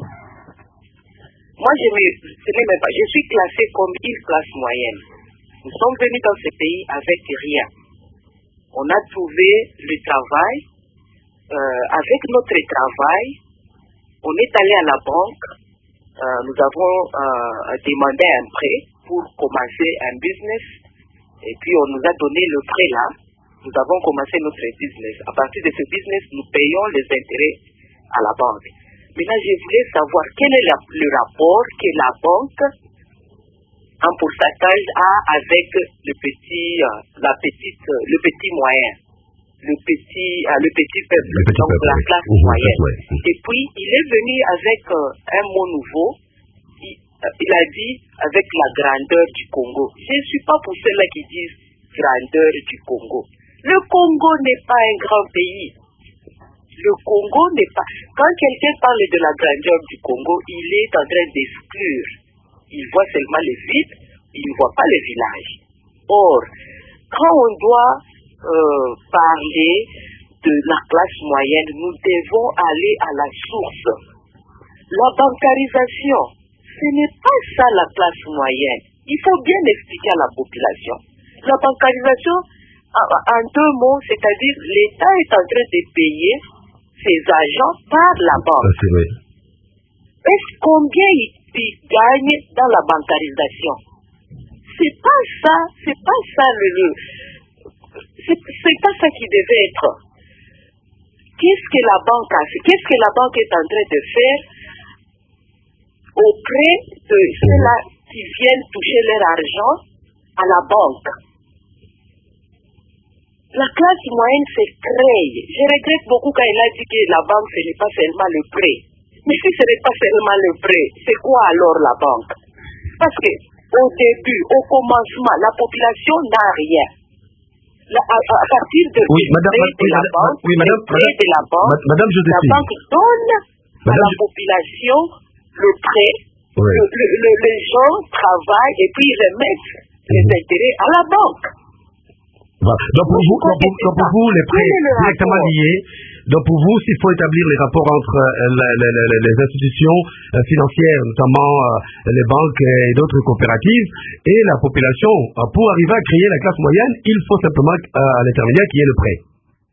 moi, je, me, ce n'est même pas, je suis classé comme une classe moyenne. Nous sommes venus dans ce pays avec rien. On a trouvé le travail. Euh, avec notre travail, on est allé à la banque. Euh, nous avons euh, demandé un prêt pour commencer un business. Et puis, on nous a donné le prêt là. Nous avons commencé notre business. À partir de ce business, nous payons les intérêts à la banque. Maintenant, je voulais savoir quel est la, le rapport que la banque, en pourcentage, a avec le petit, euh, la petite, euh, le petit moyen, le petit, euh, le petit peuple, le petit donc peuple, la oui. classe Mmh, moyenne. ouais. Et puis, il est venu avec euh, un mot nouveau. Il, euh, il a dit avec la grandeur du Congo. Je ne suis pas pour ceux-là qui disent grandeur du Congo. Le Congo n'est pas un grand pays. Le Congo n'est pas... Quand quelqu'un parle de la grandeur du Congo, il est en train d'exclure. Il voit seulement le vide, il ne voit pas le village. Or, quand on doit euh, parler de la classe moyenne, nous devons aller à la source. La bancarisation, ce n'est pas ça la classe moyenne. Il faut bien expliquer à la population. La bancarisation, en, en deux mots, c'est-à-dire l'État est en train de payer ses agents par la banque. Ça, c'est vrai. Est-ce combien ils, ils gagnent dans la bancarisation? C'est pas ça, c'est pas ça le, le c'est, c'est pas ça qui devait être. Qu'est-ce que la banque a fait? Qu'est-ce que la banque est en train de faire auprès de ceux-là qui viennent toucher leur argent à la banque? La classe moyenne se crée. Je regrette beaucoup quand il a dit que la banque, ce n'est pas seulement le prêt. Mais si ce n'est pas seulement le prêt, c'est quoi alors la banque? Parce que au début, au commencement, la population n'a rien. La, à, à partir de oui, madame, prêt de la madame, banque, oui, madame, prêt de la banque, madame la banque donne madame, à la population le prêt, oui. le, le, le, les gens travaillent et puis ils remettent les mmh. intérêts à la banque. Voilà. Donc, pour vous, donc, pour, donc pour vous, les prêts directement liés, donc pour vous, s'il faut établir les rapports entre euh, la, la, la, les institutions euh, financières, notamment euh, les banques et d'autres coopératives, et la population, euh, pour arriver à créer la classe moyenne, il faut simplement euh, un intermédiaire qui est le prêt.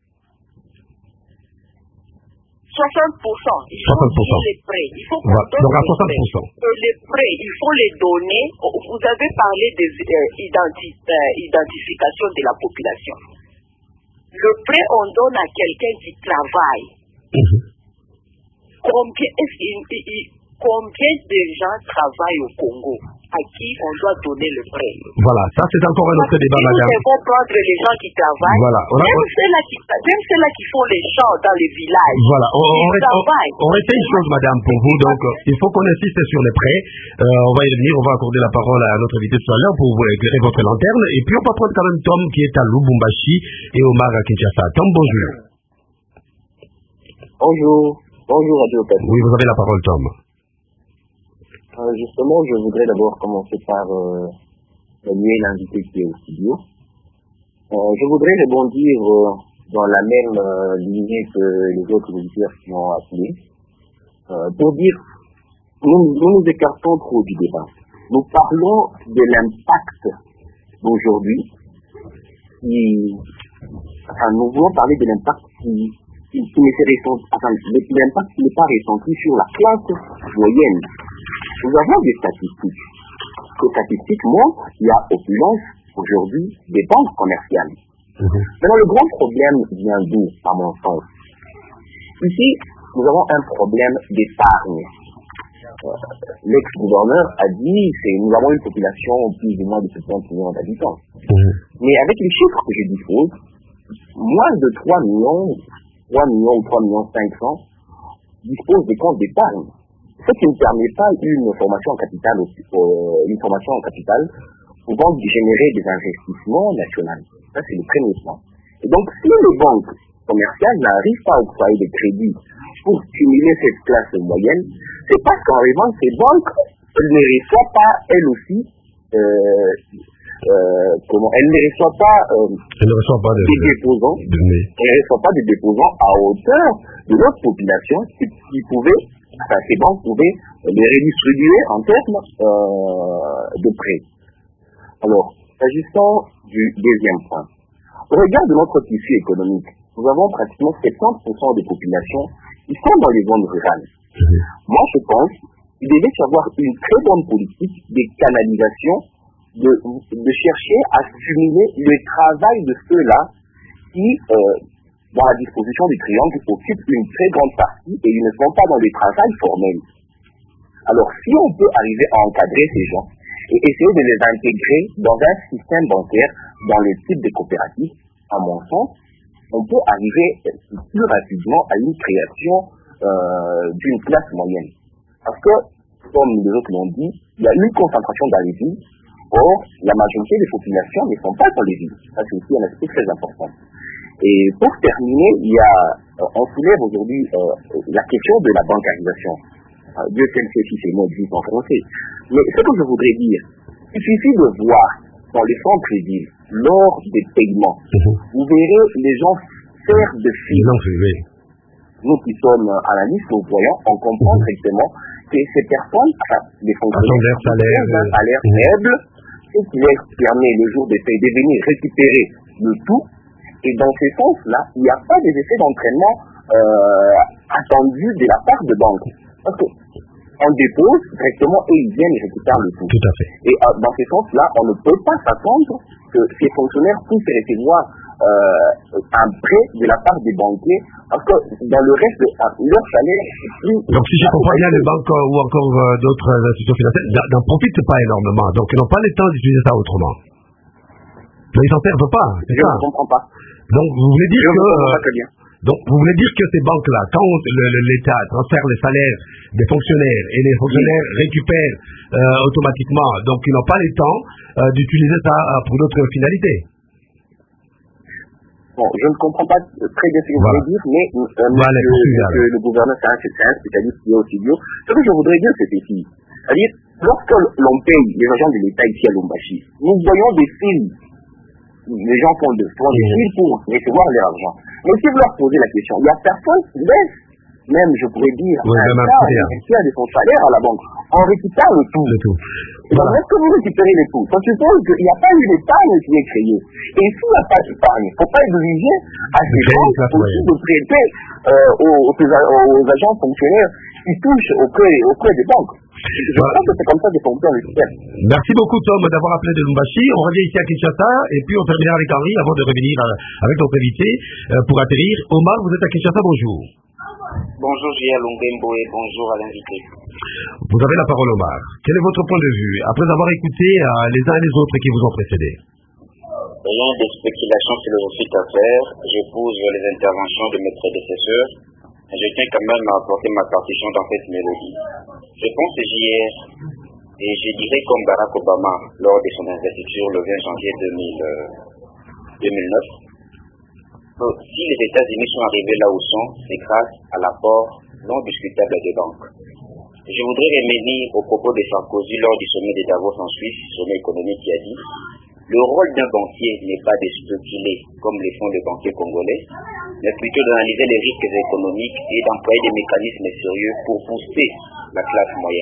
soixante pour cent. Il faut soixante pour cent. les prêts. Il faut voilà. Donc à soixante pour cent. Et les prêts, il faut les donner. Vous avez parlé des euh, identi euh, identifications de la population. Le prêt, on donne à quelqu'un qui travaille. Mmh. Combien, est-ce qu'il, combien de gens travaillent au Congo à qui on doit donner le prêt? Voilà, ça c'est encore un autre débat, madame. Nous devons prendre les gens qui travaillent, voilà. On a... même ceux-là qui, même ceux-là qui font les champs dans les villages. Voilà, on, on, on, on retient une chose, madame, pour vous. Donc, il faut qu'on insiste sur les prêts. Euh, on va y revenir, on va accorder la parole à notre invité tout à l'heure pour vous éclairer votre lanterne. Et puis, on va prendre quand même Tom qui est à Lubumbashi et Omar à Kinshasa. Tom, bonjour. Bonjour. Bonjour, Radio Patrick. Oui, vous avez la parole, Tom. Euh, justement, je voudrais d'abord commencer par euh, saluer l'invité qui est au studio. Euh, je voudrais rebondir euh, dans la même euh, lignée que les autres auditeurs qui ont appelé, euh, pour dire nous, nous nous écartons trop du débat. Nous parlons de l'impact d'aujourd'hui. Qui, enfin, nous voulons parler de l'impact qui, qui, qui n'est enfin, l'impact qui n'est pas ressenti sur la classe moyenne. Nous avons des statistiques. Les statistiques montrent qu'il y a opulence aujourd'hui des banques commerciales. Mmh. Maintenant, le grand problème vient d'où, à mon sens? Ici, nous avons un problème d'épargne. Euh, L'ex-gouverneur a dit que nous avons une population plus ou moins de soixante millions d'habitants. Mmh. Mais avec les chiffres que je dispose, moins de trois millions, trois millions ou trois millions cinq cents disposent des comptes d'épargne. Ce qui ne permet pas une formation en capital, euh, une formation en capital pouvant générer des investissements nationaux. Ça, c'est le premier point. Et donc, si les banques commerciales n'arrivent pas à octroyer des crédits pour stimuler cette classe moyenne, c'est parce qu'en réalité, ces banques, elles ne reçoivent pas, elles aussi, euh, euh, comment, elles ne reçoivent pas, euh, elles ne reçoivent pas de, des déposants, de, de, elles ne reçoivent pas des déposants à hauteur de notre population qui, qui pouvaient Enfin, ces banques pouvaient les redistribuer en termes euh, de prêts. Alors, s'agissant du deuxième point, au regard de notre tissu économique, nous avons pratiquement soixante pour cent des populations qui sont dans les zones rurales. Mmh. Moi, je pense qu'il devait y avoir une très bonne politique de canalisation, de, de chercher à stimuler le travail de ceux-là qui... Euh, dans la disposition du triangle, occupent une très grande partie et ils ne sont pas dans le travail formel. Alors, si on peut arriver à encadrer ces gens et essayer de les intégrer dans un système bancaire, dans le type de coopérative, à mon sens, on peut arriver plus rapidement à une création euh, d'une classe moyenne. Parce que, comme les autres l'ont dit, il y a une concentration dans les villes, or, la majorité des populations ne sont pas dans les villes. Ça, c'est aussi un aspect très important. Et pour terminer, il y a, euh, on soulève aujourd'hui euh, la question de la bancarisation. Euh, Dieu sait si ces mots existent en français. Mais ce que je voudrais dire, il suffit de voir dans les centres-villes, lors des paiements, mmh. vous verrez les gens faire de files. Nous qui sommes analystes, nous voyons, on comprend mmh. directement que ces personnes, enfin, les fonctionnaires, salaire, d'un salaire mmh. faible, ce qui leur permet le jour des payes de venir récupérer le tout. Et dans ce sens-là, il n'y a pas des effets d'entraînement euh, attendus de la part de banques. Parce qu'on dépose directement et ils viennent et récupèrent le tout. Tout à fait. Et euh, dans ce sens-là, on ne peut pas s'attendre que ces fonctionnaires puissent recevoir euh, un prêt de la part des banquiers, parce que dans le reste, euh, leur salaire est plus... Donc si je comprends bien, les banques ou encore euh, d'autres institutions financières n'en profitent pas énormément, donc ils n'ont pas le temps d'utiliser ça autrement. Mais ils n'en servent pas, c'est je ça. Je ne comprends pas. Donc vous voulez dire je que... Euh, donc vous voulez dire que ces banques-là, quand l'État transfère les salaires des fonctionnaires et les fonctionnaires oui. récupèrent euh, automatiquement, donc ils n'ont pas le temps euh, d'utiliser ça euh, pour d'autres finalités. Bon, je ne comprends pas très bien ce que vous Voilà. voulez dire, mais euh, Voilà, monsieur, monsieur, monsieur le gouverneur, c'est un, c'est un spécialiste qui est au studio. Ce que je voudrais dire, c'est ceci. C'est-à-dire, lorsque l'on paye les agents de l'État ici à Lubumbashi, nous voyons des films. Les gens font, de, font des films pour recevoir leur argent. Mais si vous leur posez la question, il y a personne qui laisse, même je pourrais dire, oui, un quart, un tiers de son salaire à la banque, en récupérant le tout. Le tout. Donc, voilà. Est-ce que vous récupérez le tout? Ça suppose qu'il n'y a pas eu d'épargne qui est créée. Et s'il n'y a pas d'épargne, il ne faut pas exiger à ces gens aussi de prêter euh, aux, aux, aux agents fonctionnaires qui touchent auprès, auprès des banques. Je voilà. pense que c'est comme ça que fonctionne le système. Merci beaucoup, Tom, d'avoir appelé de Lubumbashi. On revient ici à Kinshasa et puis on terminera avec Henri avant de revenir avec notre invité pour atterrir. Omar, vous êtes à Kinshasa, bonjour. Bonjour, J A Longembo et bonjour à l'invité. Vous avez la parole, Omar. Quel est votre point de vue après avoir écouté euh, les uns et les autres qui vous ont précédé? Rien de spéculation philosophique à faire. J'épouse les interventions de mes prédécesseurs. Je tiens quand même à apporter ma partition dans cette mélodie. Je pense que hier, et je dirais comme Barack Obama lors de son investiture le vingt janvier deux mille neuf, si les États-Unis sont arrivés là où sont, c'est grâce à l'apport non discutable des banques. Je voudrais revenir au propos de Sarkozy lors du sommet de Davos en Suisse, sommet économique, qui a dit « Le rôle d'un banquier n'est pas de spéculer comme le font les banquiers congolais, mais plutôt d'analyser les risques économiques et d'employer des mécanismes sérieux pour booster la classe moyenne. »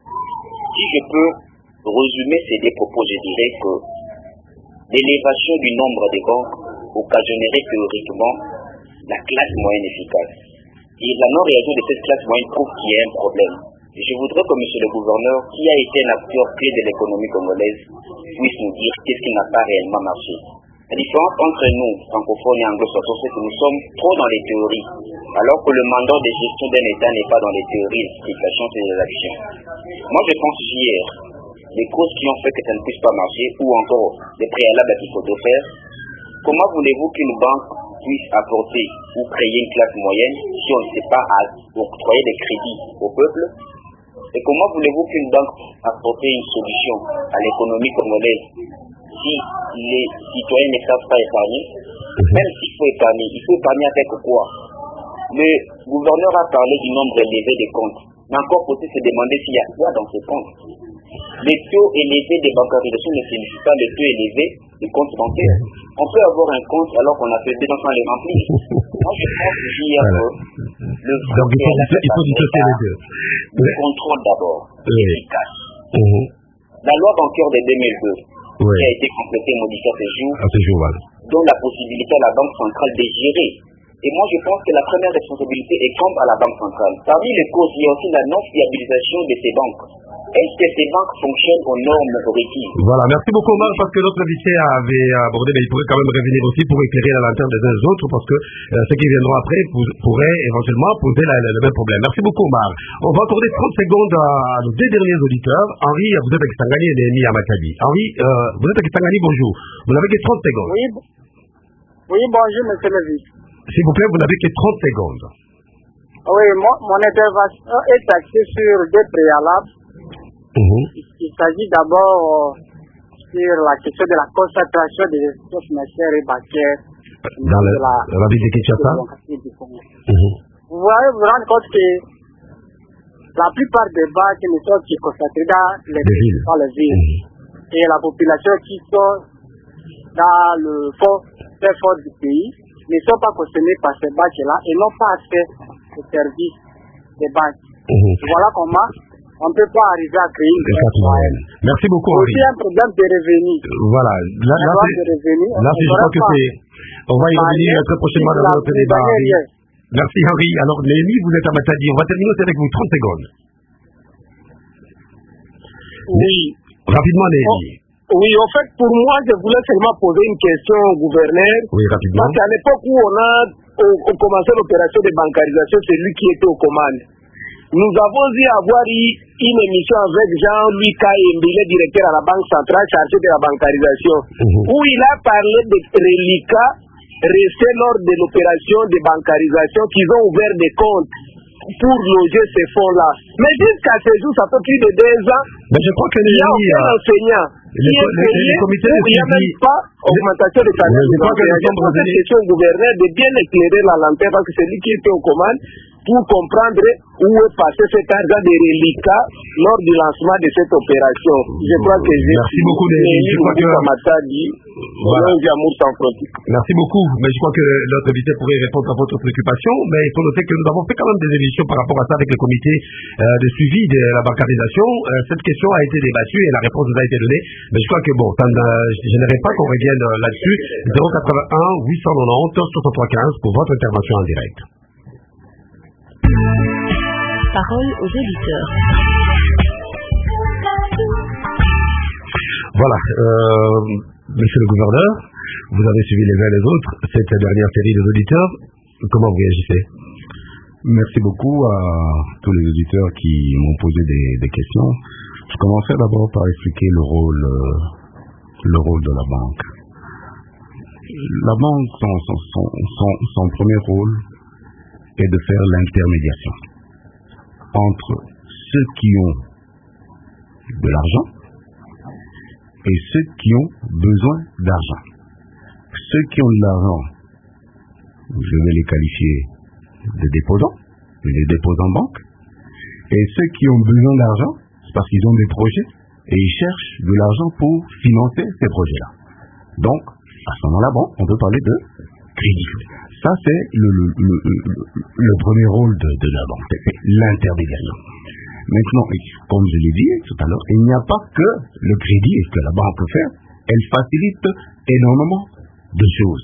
Si je peux résumer ces deux propos, je dirais que l'élévation du nombre de banques occasionnerait théoriquement la classe moyenne efficace. Et la non-réaction de cette classe moyenne prouve qu'il y a un problème. Et je voudrais que monsieur le gouverneur, qui a été un acteur clé de l'économie congolaise, puisse nous dire qu'est-ce qui n'a pas réellement marché. La différence entre nous, francophones et anglo-saxons, c'est que nous sommes trop dans les théories, alors que le mandat de gestion d'un État n'est pas dans les théories, la science et les actions. Moi, je pense hier, les causes qui ont fait que ça ne puisse pas marcher, ou encore les préalables qu'il faut faire. Comment voulez-vous qu'une banque puisse apporter ou créer une classe moyenne si on ne sait pas octroyer des crédits au peuple? Et comment voulez-vous qu'une banque apporte une solution à l'économie congolaise si les citoyens ne savent pas épargner? Même s'il faut épargner, il faut épargner avec quoi? Le gouverneur a parlé du nombre élevé des comptes. Mais encore faut-il se demander s'il y a quoi dans ces comptes. Les taux élevés des bancarisations ne signifient pas le taux élevé des comptes bancaires. On peut avoir un compte alors qu'on a fait deux ans sans les remplir. Moi, je pense que j'y ai le Donc, il faut, il faut dissocier les deux. Le contrôle d'abord, oui. efficace. Mmh. La loi bancaire de deux mille deux, oui. qui a été complétée et modifiée à ce jour, à ce jour voilà. donne la possibilité à la Banque centrale de gérer. Et moi, je pense que la première responsabilité incombe à la Banque centrale. Parmi les causes, il y a aussi la non-fiabilisation de ces banques. Est-ce que ces banques fonctionnent aux normes requises? Voilà, merci beaucoup Omar, parce que notre invité avait abordé, mais il pourrait quand même revenir aussi pour éclairer la lanterne des uns des autres, parce que euh, ceux qui viendront après pourraient éventuellement poser la, la, le même problème. Merci beaucoup Omar. On va accorder trente secondes à, à nos deux derniers auditeurs. Henri, vous êtes à Kisangani et Némi à Matadi. Henri, euh, vous êtes à Kisangani, bonjour. Vous n'avez que trente secondes. Oui, oui bonjour monsieur le vice. S'il vous plaît, vous n'avez que trente secondes. Oui, mon, mon intervention est axée sur deux préalables. Mmh. Il s'agit d'abord euh, sur la question de la concentration des institutions financières et bancaires dans le, la, la ville de Kinshasa. Mmh. Vous voyez, vous vous rendez compte que la plupart des banques ne sont que concentrées dans les, les villes. Dans les villes. Mmh. Et la population qui sont dans le fond, très fort du pays ne sont pas concernés par ces banques-là et n'ont pas accès aux services des banques. Mmh. Voilà comment on ne peut pas arriver à créer une classe moyenne. Merci beaucoup, Henri. C'est un problème de revenus. Voilà. Là, là, de revenus. Là, je crois que c'est... On va y revenir très prochainement dans notre débat. Merci, Henri. Alors, Némi, vous êtes à Matadi. On va terminer aussi avec vous. trente secondes. Oui. Rapidement, Némi. Oui, en fait, pour moi, je voulais seulement poser une question au gouverneur. Oui, rapidement. Parce qu'à l'époque où on a, on commencé l'opération de bancarisation, c'est lui qui était aux commandes. Nous avons eu avoir eu une émission avec Jean-Louis Kayembele, directeur à la Banque centrale chargé de la bancarisation, mmh. où il a parlé de reliquats restés lors de l'opération de bancarisation qu'ils ont ouvert des comptes pour loger ces fonds-là. Mais jusqu'à ce jour, ça fait plus de deux ans, mais je crois que il y a aucun enseignant. qui est payé, il n'y a même pas augmentation de salaire. Je crois que cette question au gouverneur de bien éclairer la lanterne parce que c'est lui qui était aux commandes pour comprendre où est passé cet argent de reliquats lors du lancement de cette opération. Je crois que j'ai Merci beaucoup. Je crois que voilà. Merci beaucoup. Mais je crois que notre invité pourrait répondre à votre préoccupation. Mais il faut noter que nous avons fait quand même des émissions par rapport à ça avec le comité euh, de suivi de la bancarisation. Euh, cette question a été débattue et la réponse nous a été donnée. Mais je crois que bon, ça ne générait pas qu'on revienne là-dessus. zéro quatre-vingt-un huit cent quatre-vingt-dix soixante-trois quinze pour votre intervention en direct. Parole aux auditeurs. Voilà, euh, monsieur le gouverneur, vous avez suivi les uns et les autres cette dernière série des auditeurs. Comment vous réagissez? Merci beaucoup à tous les auditeurs qui m'ont posé des, des questions. Je commencerai d'abord par expliquer le rôle, euh, le rôle de la banque. La banque, son, son, son, son, son premier rôle est de faire l'intermédiation entre ceux qui ont de l'argent et ceux qui ont besoin d'argent. Ceux qui ont de l'argent, je vais les qualifier de déposants, les déposants en banque, et ceux qui ont besoin d'argent, c'est parce qu'ils ont des projets et ils cherchent de l'argent pour financer ces projets-là. Donc, à ce moment-là, bon, on peut parler de crédit. Ça, c'est le, le, le, le, le premier rôle de, de la banque, c'est l'intermédiation. Maintenant, comme je l'ai dit tout à l'heure, il n'y a pas que le crédit et ce que la banque peut faire, elle facilite énormément de choses.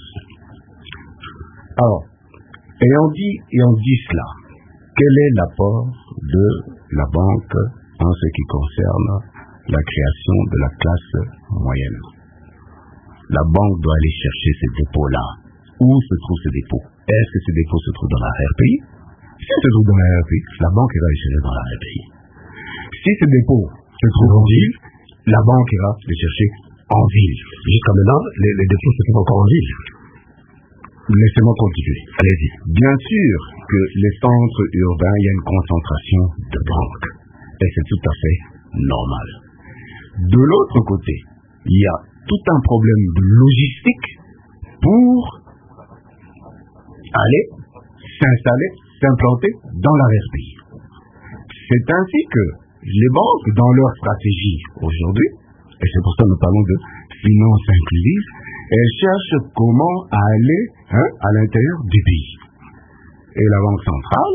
Alors, ayant dit, ayant dit cela, quel est l'apport de la banque en ce qui concerne la création de la classe moyenne? La banque doit aller chercher ces dépôts-là. Où se trouvent ces dépôts? Est-ce que ces dépôts se trouvent dans la R P I? Si se trouvent dans la R P I, la banque ira les chercher dans la R P I. Si ces dépôts se trouvent en ville, la banque ira les chercher en ville. Jusqu'à maintenant, les, les dépôts se trouvent encore en ville. Laissez-moi continuer. Allez-y. Bien sûr que les centres urbains, il y a une concentration de banques. Et c'est tout à fait normal. De l'autre côté, il y a tout un problème de logistique pour aller s'installer, s'implanter dans la R P I. C'est ainsi que les banques, dans leur stratégie aujourd'hui, et c'est pour ça que nous parlons de finance inclusive, elles cherchent comment aller hein, à l'intérieur du pays. Et la Banque centrale,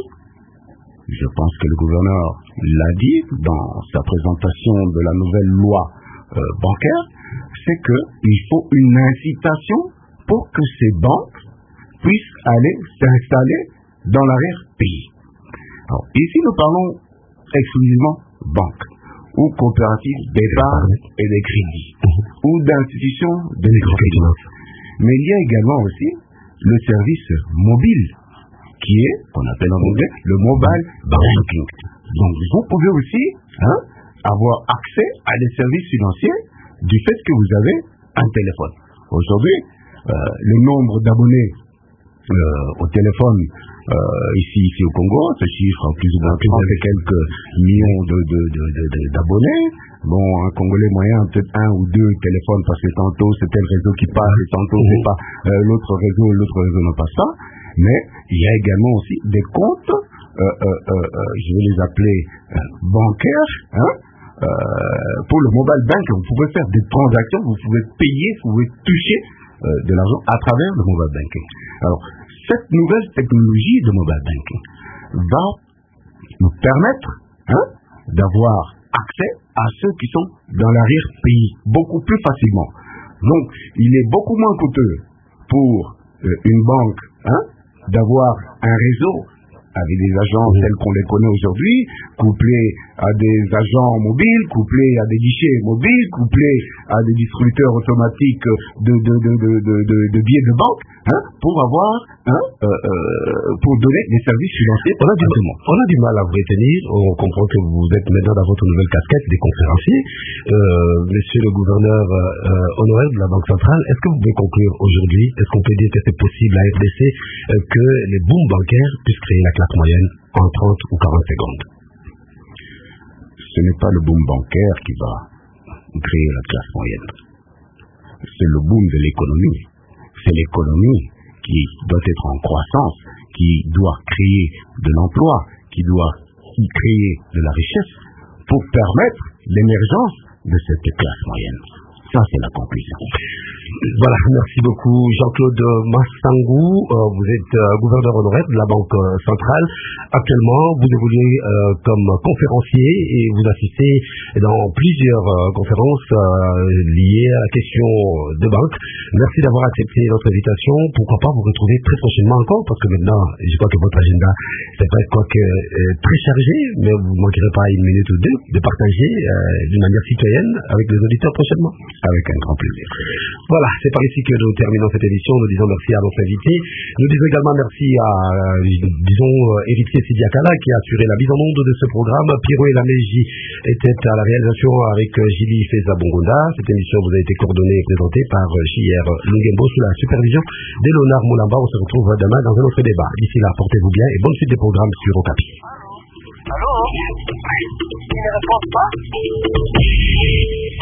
je pense que le gouverneur l'a dit dans sa présentation de la nouvelle loi euh, bancaire, c'est qu'il faut une incitation pour que ces banques puissent aller s'installer dans la R P I. Alors, ici, nous parlons exclusivement banques ou coopératives d'épargne et de crédit ou d'institutions de microfinance. Mais il y a également aussi le service mobile qui est, qu'on appelle en anglais, le mobile banking. Donc, vous pouvez aussi hein, avoir accès à des services financiers du fait que vous avez un téléphone. Aujourd'hui, euh, le nombre d'abonnés euh, au téléphone euh, ici, ici au Congo se chiffre en plus ou moins trente et quelques millions de, de, de, de, de, d'abonnés. Bon, un Congolais moyen a peut-être un ou deux téléphones parce que tantôt c'est tel réseau qui passe et tantôt mmh. c'est pas euh, l'autre réseau et l'autre réseau ne passe pas. Mais il y a également aussi des comptes, euh, euh, euh, je vais les appeler euh, bancaires, hein, euh, pour le mobile banking. Vous pouvez faire des transactions, vous pouvez payer, vous pouvez toucher euh, de l'argent à travers le mobile banking. Alors, cette nouvelle technologie de mobile banking va nous permettre hein, d'avoir accès à ceux qui sont dans l'arrière-pays beaucoup plus facilement. Donc, il est beaucoup moins coûteux pour euh, une banque hein, d'avoir un réseau avec des agents tels qu'on les connaît aujourd'hui, couplés à des agents mobiles, couplés à des guichets mobiles, couplés à des distributeurs automatiques de, de, de, de, de, de, de billets de banque, hein, pour avoir, hein, euh, euh, pour donner des services financiers. On a, du, on a du mal à vous retenir. On comprend que vous êtes maintenant dans votre nouvelle casquette des conférenciers. Euh, monsieur le gouverneur euh, honoraire de la Banque centrale, est-ce que vous pouvez conclure aujourd'hui, est-ce qu'on peut dire que c'est possible à R D C euh, que les booms bancaires puissent créer la classe moyenne en trente ou quarante secondes? Ce n'est pas le boom bancaire qui va créer la classe moyenne. C'est le boom de l'économie. C'est l'économie qui doit être en croissance, qui doit créer de l'emploi, qui doit créer de la richesse pour permettre l'émergence de cette classe moyenne. Ça, c'est la conclusion. Voilà, merci beaucoup Jean-Claude Massangou. Euh, vous êtes euh, gouverneur honoraire de la Banque euh, centrale. Actuellement, vous évoluez euh, comme conférencier et vous assistez dans plusieurs euh, conférences euh, liées à la question de banque. Merci d'avoir accepté notre invitation. Pourquoi pas vous retrouver très prochainement encore, parce que maintenant, je crois que votre agenda, c'est vrai quoi que euh, très chargé, mais vous ne manquerez pas une minute ou deux de partager euh, d'une manière citoyenne avec les auditeurs prochainement. Avec un grand plaisir. Voilà, c'est par ici que nous terminons cette émission. Nous disons merci à notre invité. Nous disons également merci à, euh, disons, euh, Héritier Sidiakala qui a assuré la mise en onde de ce programme. Pierrot et Laméji étaient à la réalisation avec euh, Gili Feza Bongonda. Cette émission vous a été coordonnée et présentée par euh, J R Lungembo sous la supervision d'Elonard Moulamba. On se retrouve demain dans un autre débat. D'ici là, portez-vous bien et bonne suite des programmes sur Okapi. Allô? Il ne répond pas?